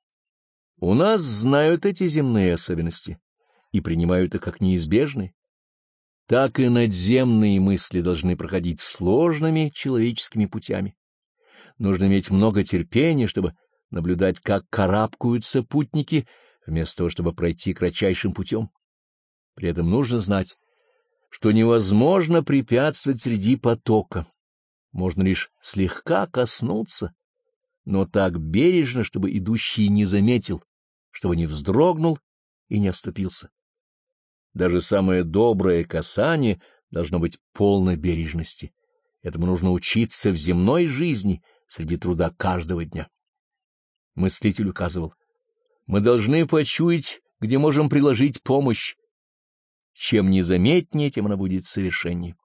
У нас знают эти земные особенности и принимают их как неизбежные. Так и надземные мысли должны проходить сложными человеческими путями. Нужно иметь много терпения, чтобы наблюдать, как карабкаются путники, вместо того, чтобы пройти кратчайшим путем. При этом нужно знать, что невозможно препятствовать среди потока. Можно лишь слегка коснуться, но так бережно, чтобы идущий не заметил, чтобы не вздрогнул и не оступился. Даже самое доброе касание должно быть полной бережности. Этому нужно учиться в земной жизни среди труда каждого дня. Мыслитель указывал, мы должны почуять, где можем приложить помощь. Чем незаметнее, тем она будет совершеннее.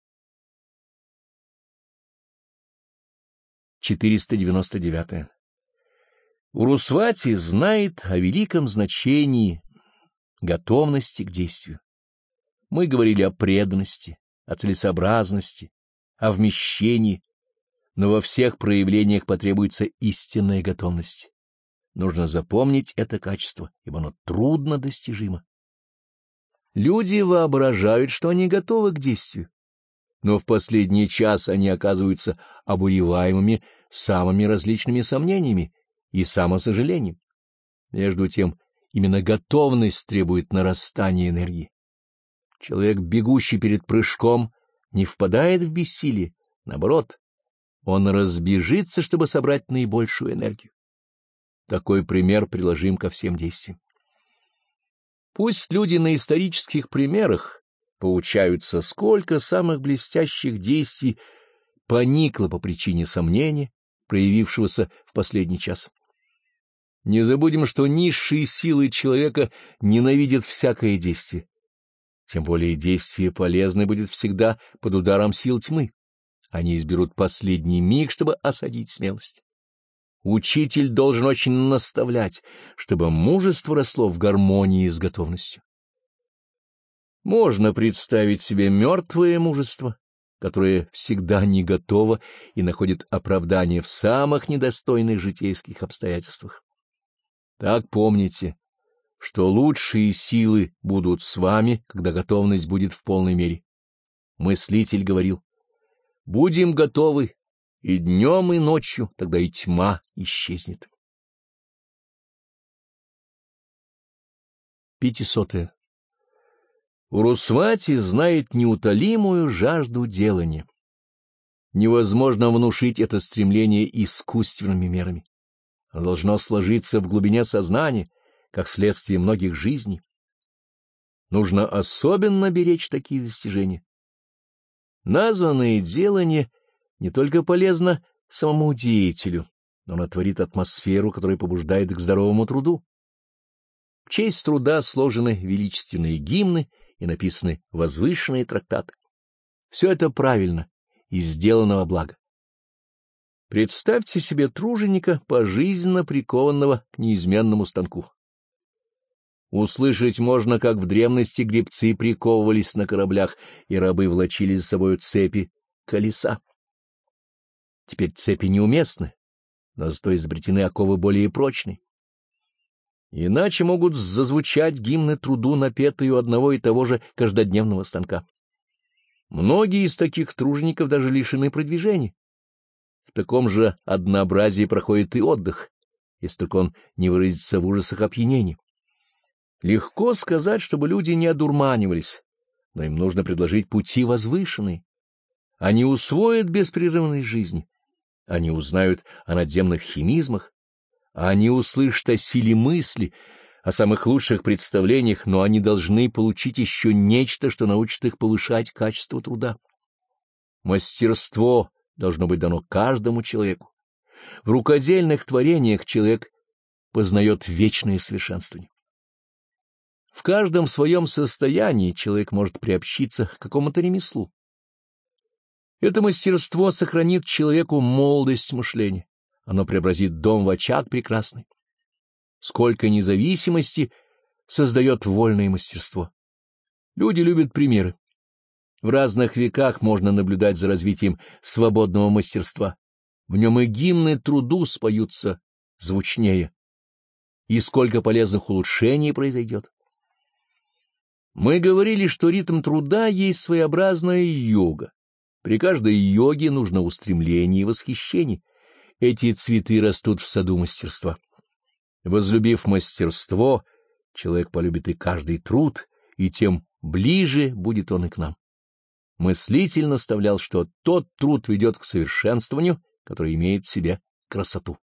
четыреста девяносто девятое. Урусвати знает о великом значении готовности к действию. Мы говорили о преданности, о целесообразности, о вмещении, но во всех проявлениях потребуется истинная готовность. Нужно запомнить это качество, ибо оно трудно достижимо. Люди воображают, что они готовы к действию, но в последний час они оказываются обуреваемыми самыми различными сомнениями и самосожалением. Между тем, именно готовность требует нарастания энергии. Человек, бегущий перед прыжком, не впадает в бессилие, наоборот, он разбежится, чтобы собрать наибольшую энергию. Такой пример приложим ко всем действиям. Пусть люди на исторических примерах поучаются, сколько самых блестящих действий поникло по причине сомнения, проявившегося в последний час. Не забудем, что низшие силы человека ненавидят всякое действие. Тем более действие полезное будет всегда под ударом сил тьмы. Они изберут последний миг, чтобы осадить смелость. Учитель должен очень наставлять, чтобы мужество росло в гармонии с готовностью. Можно представить себе мертвое мужество, которое всегда не готово и находит оправдание в самых недостойных житейских обстоятельствах. Так помните, что лучшие силы будут с вами, когда готовность будет в полной мере. Мыслитель говорил, будем готовы и днем, и ночью, тогда и тьма исчезнет. Пятисотое. Урусвати знает неутолимую жажду делания. Невозможно внушить это стремление искусственными мерами. Оно должно сложиться в глубине сознания, как следствие многих жизней. Нужно особенно беречь такие достижения. Названное делание не только полезно самому деятелю, но оно творит атмосферу, которая побуждает к здоровому труду. В честь труда сложены величественные гимны и написаны возвышенные трактаты. Все это правильно и сделано во благо. Представьте себе труженика, пожизненно прикованного к неизменному станку. Услышать можно, как в древности гребцы приковывались на кораблях, и рабы влачили за собою цепи колеса. Теперь цепи неуместны, но зато изобретены оковы более прочные. Иначе могут зазвучать гимны труду, напетые у одного и того же каждодневного станка. Многие из таких тружеников даже лишены продвижения. В таком же однообразии проходит и отдых, если только он не выразится в ужасах опьянения. Легко сказать, чтобы люди не одурманивались, но им нужно предложить пути возвышенные. Они усвоят беспрерывность жизни, они узнают о надземных химизмах, они услышат о силе мысли, о самых лучших представлениях, но они должны получить еще нечто, что научит их повышать качество труда. Мастерство должно быть дано каждому человеку. В рукодельных творениях человек познает вечное совершенствование. В каждом своем состоянии человек может приобщиться к какому-то ремеслу. Это мастерство сохранит человеку молодость мышления, оно преобразит дом в очаг прекрасный. Сколько независимости создает вольное мастерство. Люди любят примеры. В разных веках можно наблюдать за развитием свободного мастерства. В нем и гимны труду споются звучнее. И сколько полезных улучшений произойдет. Мы говорили, что ритм труда есть своеобразная йога. При каждой йоге нужно устремление и восхищение. Эти цветы растут в саду мастерства. Возлюбив мастерство, человек полюбит и каждый труд, и тем ближе будет он и к нам. Мыслитель наставлял, что тот труд ведет к совершенствованию, которое имеет в себе красоту.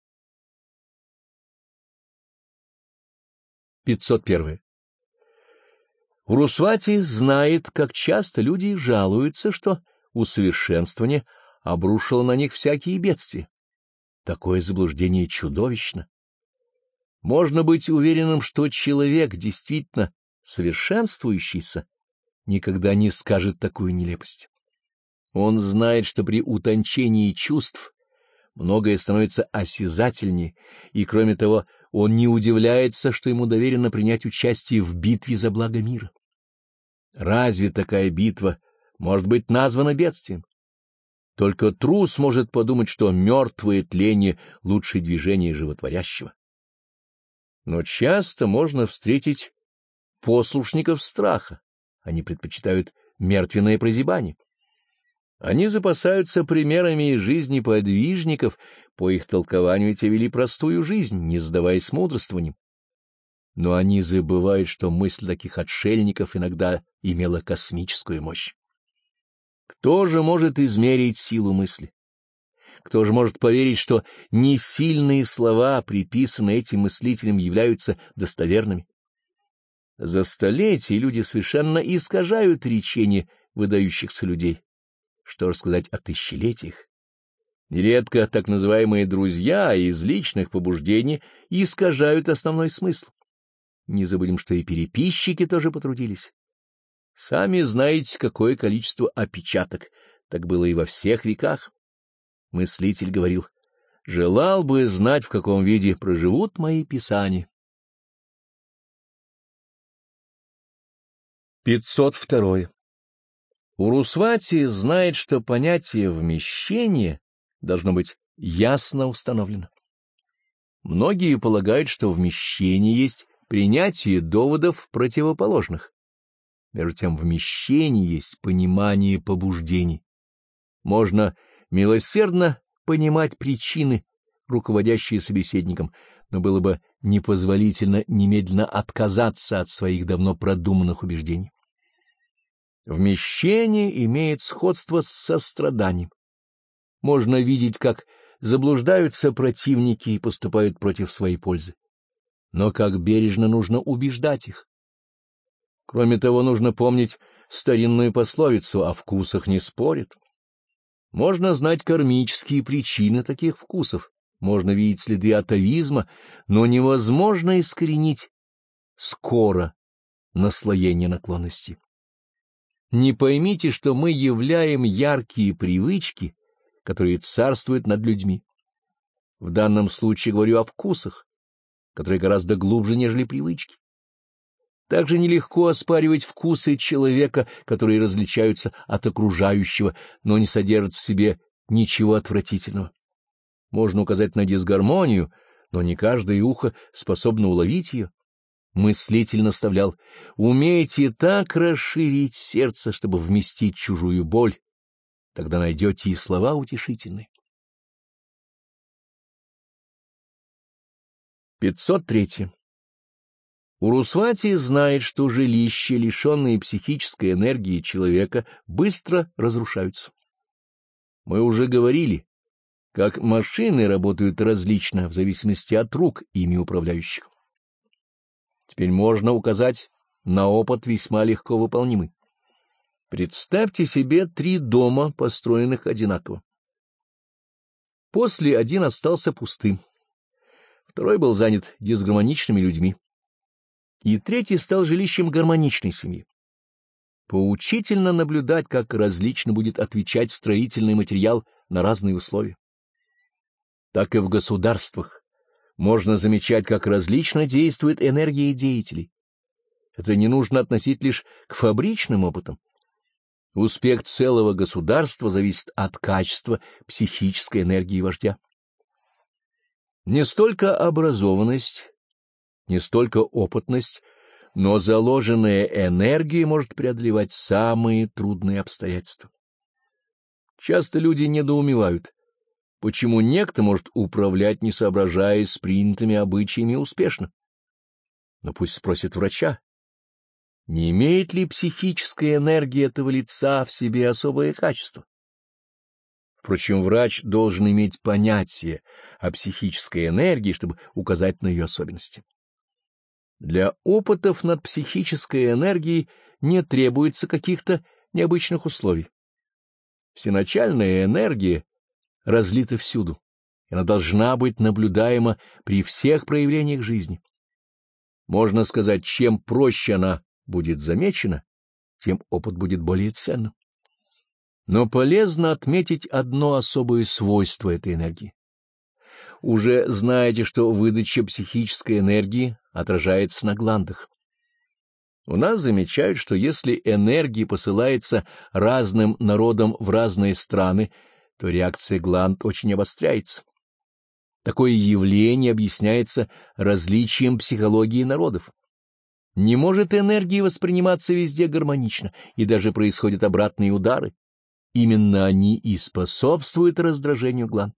пятьсот первое. Урусвати знает, как часто люди жалуются, что усовершенствование обрушило на них всякие бедствия. Такое заблуждение чудовищно. Можно быть уверенным, что человек, действительно совершенствующийся, никогда не скажет такую нелепость. Он знает, что при утончении чувств многое становится осязательнее, и, кроме того, он не удивляется, что ему доверено принять участие в битве за благо мира. Разве такая битва может быть названа бедствием? Только трус может подумать, что мертвое тление — лучшее движение животворящего. Но часто можно встретить послушников страха. Они предпочитают мертвенное прозябание. Они запасаются примерами из жизни подвижников, по их толкованию те вели простую жизнь, не сдаваясь мудрствованием. Но они забывают, что мысль таких отшельников иногда имела космическую мощь. Кто же может измерить силу мысли? Кто же может поверить, что несильные слова, приписанные этим мыслителям, являются достоверными? За столетия люди совершенно искажают речение выдающихся людей. Что же сказать о тысячелетиях? Нередко так называемые друзья из личных побуждений искажают основной смысл. Не забудем, что и переписчики тоже потрудились. Сами знаете, какое количество опечаток, так было и во всех веках. Мыслитель говорил: «Желал бы знать, в каком виде проживут мои писания». пятьсот второе. Урусвати знает, что понятие вмещения должно быть ясно установлено. Многие полагают, что вмещение есть принятие доводов противоположных. Между тем, вмещение есть понимание побуждений. Можно милосердно понимать причины, руководящие собеседником, но было бы непозволительно немедленно отказаться от своих давно продуманных убеждений. Вмещение имеет сходство с состраданием. Можно видеть, как заблуждаются противники и поступают против своей пользы. Но как бережно нужно убеждать их. Кроме того, нужно помнить старинную пословицу: «О вкусах не спорят». Можно знать кармические причины таких вкусов, можно видеть следы атовизма, но невозможно искоренить скоро наслоение наклонностей. Не поймите, что мы являем яркие привычки, которые царствуют над людьми. В данном случае говорю о вкусах, которые гораздо глубже, нежели привычки. Также нелегко оспаривать вкусы человека, которые различаются от окружающего, но не содержат в себе ничего отвратительного. Можно указать на дисгармонию, но не каждое ухо способно уловить ее. Мыслитель наставлял: умейте так расширить сердце, чтобы вместить чужую боль, тогда найдете и слова утешительные. пятьсот три. Урусвати знает, что жилища, лишенные психической энергии человека, быстро разрушаются. Мы уже говорили, как машины работают различно в зависимости от рук ими управляющих. Теперь можно указать на опыт весьма легко выполнимый. Представьте себе три дома, построенных одинаково. После один остался пустым, второй был занят дисгармоничными людьми, и третий стал жилищем гармоничной семьи. Поучительно наблюдать, как различно будет отвечать строительный материал на разные условия. Так и в государствах можно замечать, как различно действует энергия деятелей. Это не нужно относить лишь к фабричным опытам. Успех целого государства зависит от качества психической энергии вождя. Не столько образованность, не столько опытность, но заложенная энергия может преодолевать самые трудные обстоятельства. Часто люди недоумевают, почему некто может управлять, не соображая с принятыми обычаями, успешно. Но пусть спросит врача, не имеет ли психическая энергия этого лица в себе особое качество. Впрочем, врач должен иметь понятие о психической энергии, чтобы указать на ее особенности. Для опытов над психической энергией не требуется каких-то необычных условий. Всеначальная энергия разлита всюду, и она должна быть наблюдаема при всех проявлениях жизни. Можно сказать, чем проще она будет замечена, тем опыт будет более ценным. Но полезно отметить одно особое свойство этой энергии. Уже знаете, что выдача психической энергии отражается на гландах. У нас замечают, что если энергия посылается разным народам в разные страны, то реакция гланд очень обостряется. Такое явление объясняется различием психологии народов. Не может энергия восприниматься везде гармонично, и даже происходят обратные удары. Именно они и способствуют раздражению гланд.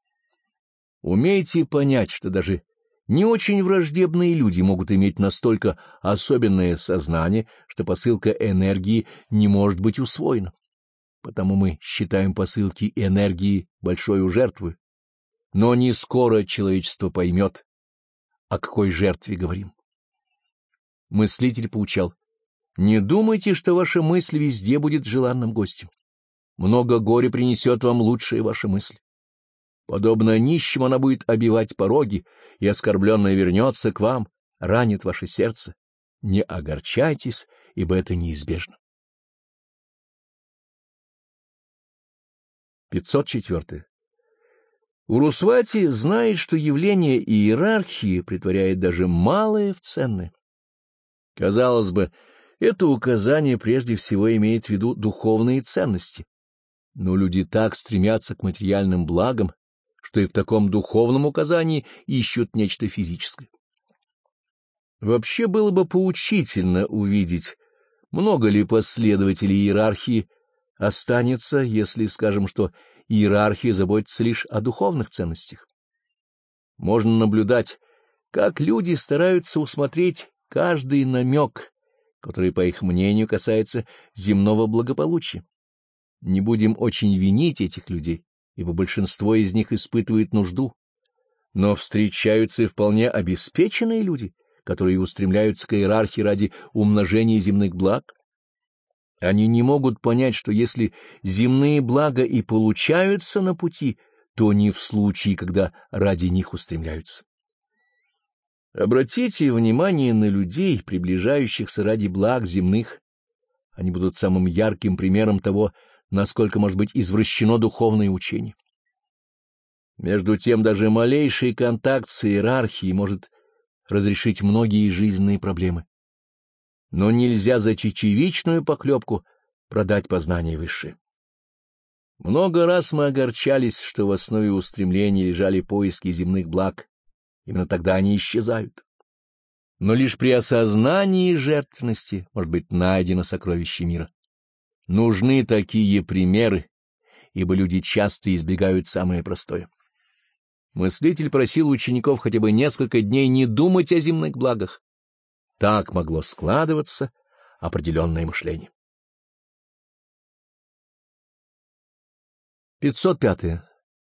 Умейте понять, что даже не очень враждебные люди могут иметь настолько особенное сознание, что посылка энергии не может быть усвоена. Потому мы считаем посылки энергии большой жертвой. Но не скоро человечество поймет, о какой жертве говорим. Мыслитель поучал: не думайте, что ваша мысль везде будет желанным гостем. Много горя принесет вам лучшая ваша мысль. Подобно нищим она будет обивать пороги, и оскорбленная вернется к вам, ранит ваше сердце. Не огорчайтесь, ибо это неизбежно. пятьсот четыре. Урусвати знает, что явление иерархии претворяет даже малое в ценное. Казалось бы, это указание прежде всего имеет в виду духовные ценности. Но люди так стремятся к материальным благам, что и в таком духовном указании ищут нечто физическое. Вообще было бы поучительно увидеть, много ли последователей иерархии останется, если скажем, что иерархия заботится лишь о духовных ценностях. Можно наблюдать, как люди стараются усмотреть каждый намек, который, по их мнению, касается земного благополучия. Не будем очень винить этих людей, ибо большинство из них испытывает нужду, но встречаются и вполне обеспеченные люди, которые устремляются к иерархии ради умножения земных благ. Они не могут понять, что если земные блага и получаются на пути, то не в случае, когда ради них устремляются. Обратите внимание на людей, приближающихся ради благ земных. Они будут самым ярким примером того, насколько может быть извращено духовное учение. Между тем, даже малейший контакт с иерархией может разрешить многие жизненные проблемы. Но нельзя за чечевичную поклепку продать познание высшее. Много раз мы огорчались, что в основе устремлений лежали поиски земных благ. Именно тогда они исчезают. Но лишь при осознании жертвенности может быть найдено сокровище мира. Нужны такие примеры, ибо люди часто избегают самое простое. Мыслитель просил учеников хотя бы несколько дней не думать о земных благах. Так могло складываться определенное мышление. пятьсот пятое.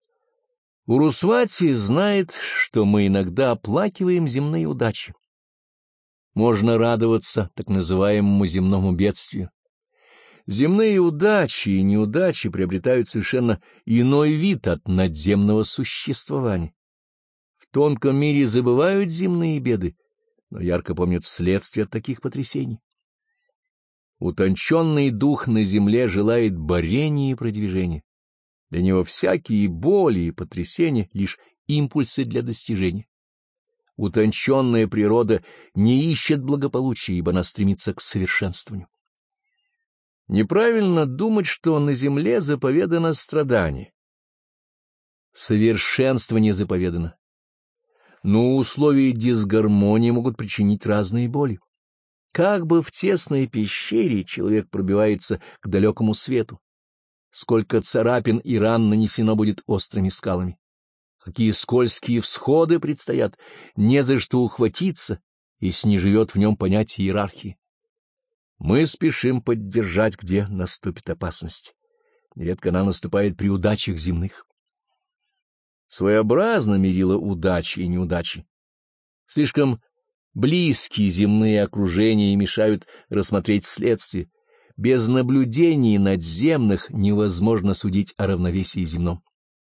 Урусвати знает, что мы иногда оплакиваем земные удачи. Можно радоваться так называемому земному бедствию. Земные удачи и неудачи приобретают совершенно иной вид от надземного существования. В тонком мире забывают земные беды, но ярко помнят следствия таких потрясений. Утонченный дух на земле желает борения и продвижения. Для него всякие боли и потрясения — лишь импульсы для достижения. Утонченная природа не ищет благополучия, ибо она стремится к совершенствованию. Неправильно думать, что на земле заповедано страдание. Совершенствование заповедано. Но условия дисгармонии могут причинить разные боли. Как бы в тесной пещере человек пробивается к далекому свету, сколько царапин и ран нанесено будет острыми скалами. Какие скользкие всходы предстоят, не за что ухватиться, если не живет в нем понятие иерархии. Мы спешим поддержать, где наступит опасность. Нередко она наступает при удачах земных. Своеобразно мерило удачи и неудачи. Слишком близкие земные окружения мешают рассмотреть следствие. Без наблюдений надземных невозможно судить о равновесии земном.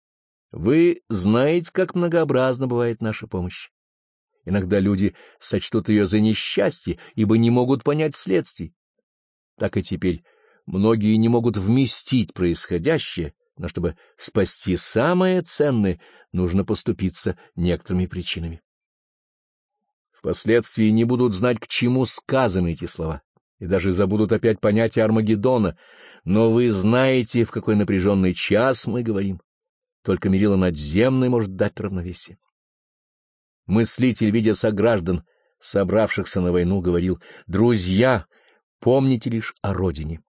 Вы знаете, как многообразна бывает наша помощь. Иногда люди сочтут ее за несчастье, ибо не могут понять следствий. Так и теперь многие не могут вместить происходящее, но чтобы спасти самое ценное, нужно поступиться некоторыми причинами. Впоследствии не будут знать, к чему сказаны эти слова, и даже забудут опять понятие Армагеддона, но вы знаете, в какой напряженный час мы говорим. Только мерило надземное может дать равновесие. Мыслитель, видя сограждан, собравшихся на войну, говорил: «Друзья, помните лишь о родине».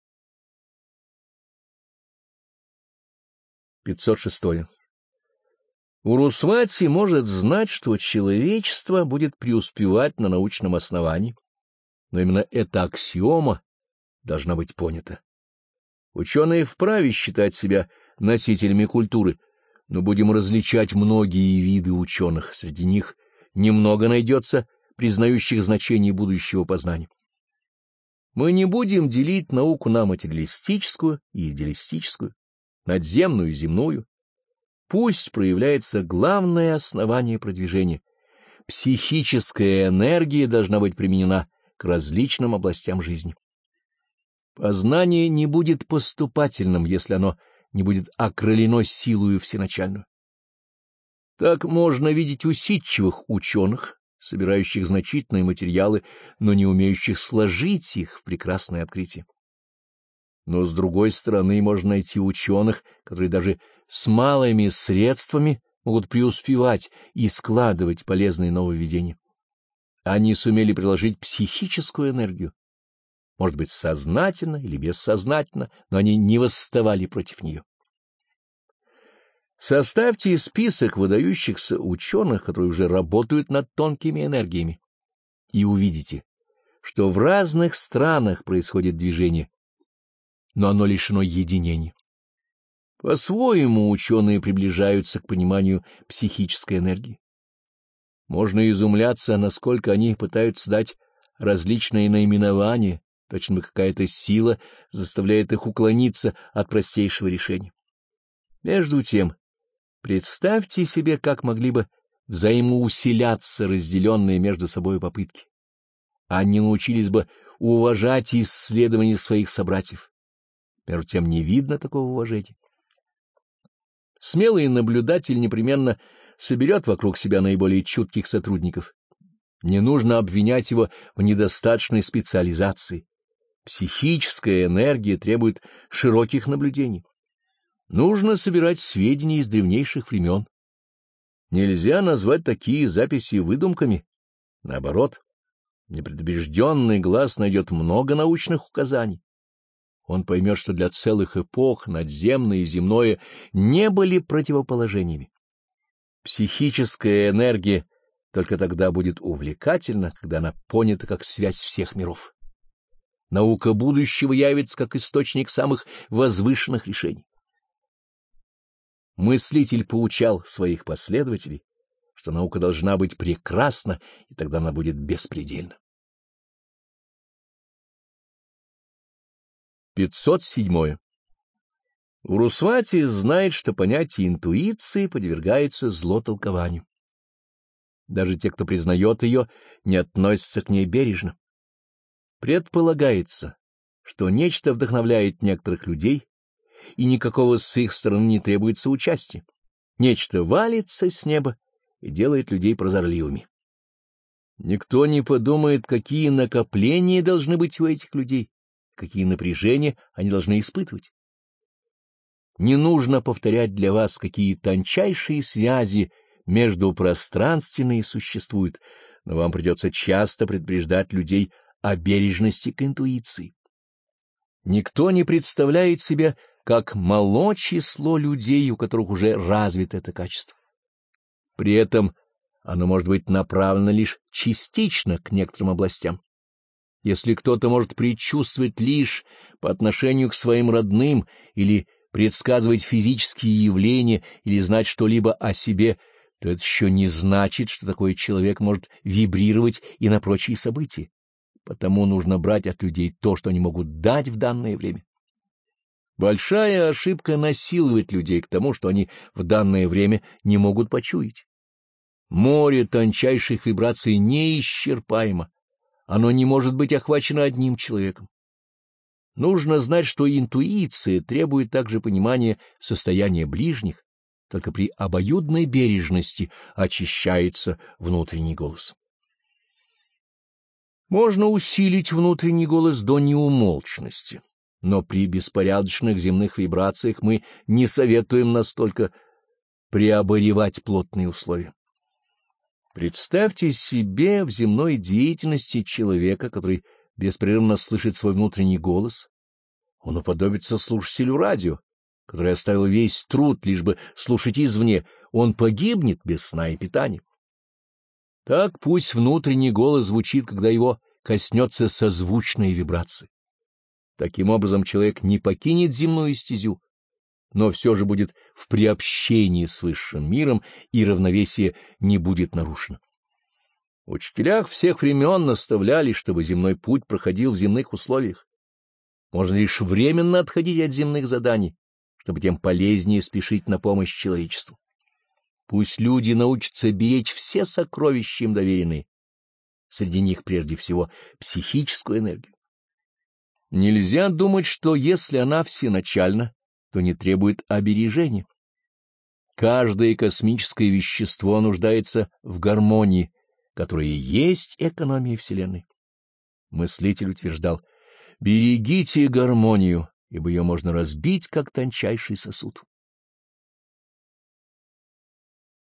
пятьсот шестое. Урусвати может знать, что человечество будет преуспевать на научном основании, но именно эта аксиома должна быть понята. Ученые вправе считать себя носителями культуры, но будем различать многие виды ученых, среди них немного найдется признающих значение будущего познания. Мы не будем делить науку на материалистическую и идеалистическую, надземную и земную. Пусть проявляется главное основание продвижения. Психическая энергия должна быть применена к различным областям жизни. Познание не будет поступательным, если оно не будет окрылено силою всеначальную. Так можно видеть усидчивых ученых, собирающих значительные материалы, но не умеющих сложить их в прекрасное открытие. Но, с другой стороны, можно найти ученых, которые даже с малыми средствами могут преуспевать и складывать полезные нововведения. Они сумели приложить психическую энергию, может быть, сознательно или бессознательно, но они не восставали против нее. Составьте список выдающихся ученых, которые уже работают над тонкими энергиями, и увидите, что в разных странах происходит движение, но оно лишено единения. По-своему ученые приближаются к пониманию психической энергии. Можно изумляться, насколько они пытаются дать различные наименования, точно бы какая-то сила заставляет их уклониться от простейшего решения. Между тем, представьте себе, как могли бы взаимоусиляться разделенные между собой попытки. Они научились бы уважать исследования своих собратьев. Между тем не видно такого уважения. Смелый наблюдатель непременно соберет вокруг себя наиболее чутких сотрудников. Не нужно обвинять его в недостаточной специализации. Психическая энергия требует широких наблюдений. Нужно собирать сведения из древнейших времен. Нельзя назвать такие записи выдумками. Наоборот, непредубежденный глаз найдет много научных указаний. Он поймет, что для целых эпох надземное и земное не были противоположениями. Психическая энергия только тогда будет увлекательна, когда она понята как связь всех миров. Наука будущего явится как источник самых возвышенных решений. Мыслитель поучал своих последователей, что наука должна быть прекрасна, и тогда она будет беспредельна. пятьсот седьмое. Урусвати знает, что понятие интуиции подвергается злотолкованию. Даже те, кто признает ее, не относятся к ней бережно. Предполагается, что нечто вдохновляет некоторых людей, и никакого с их стороны не требуется участия. Нечто валится с неба и делает людей прозорливыми. Никто не подумает, какие накопления должны быть у этих людей, какие напряжения они должны испытывать. Не нужно повторять для вас, какие тончайшие связи между пространственными существуют, но вам придется часто предупреждать людей о бережности к интуиции. Никто не представляет себе, как мало число людей, у которых уже развито это качество. При этом оно может быть направлено лишь частично к некоторым областям. Если кто-то может предчувствовать лишь по отношению к своим родным или предсказывать физические явления или знать что-либо о себе, то это еще не значит, что такой человек может вибрировать и на прочие события. Потому нужно брать от людей то, что они могут дать в данное время. Большая ошибка насиловать людей к тому, что они в данное время не могут почуять. Море тончайших вибраций неисчерпаемо. Оно не может быть охвачено одним человеком. Нужно знать, что интуиция требует также понимания состояния ближних, только при обоюдной бережности очищается внутренний голос. Можно усилить внутренний голос до неумолчности, но при беспорядочных земных вибрациях мы не советуем настолько преоборевать плотные условия. Представьте себе в земной деятельности человека, который беспрерывно слышит свой внутренний голос. Он уподобится слушателю радио, который оставил весь труд, лишь бы слушать извне. Он погибнет без сна и питания. Так пусть внутренний голос звучит, когда его коснется созвучная вибрация. Таким образом, человек не покинет земную стезю, но все же будет в приобщении с высшим миром, и равновесие не будет нарушено. В учителях всех времен наставляли, чтобы земной путь проходил в земных условиях. Можно лишь временно отходить от земных заданий, чтобы тем полезнее спешить на помощь человечеству. Пусть люди научатся беречь все сокровища им доверенные, среди них прежде всего психическую энергию. Нельзя думать, что если она всеначальна, то не требует обережения. Каждое космическое вещество нуждается в гармонии, которая и есть экономия Вселенной. Мыслитель утверждал: берегите гармонию, ибо ее можно разбить, как тончайший сосуд.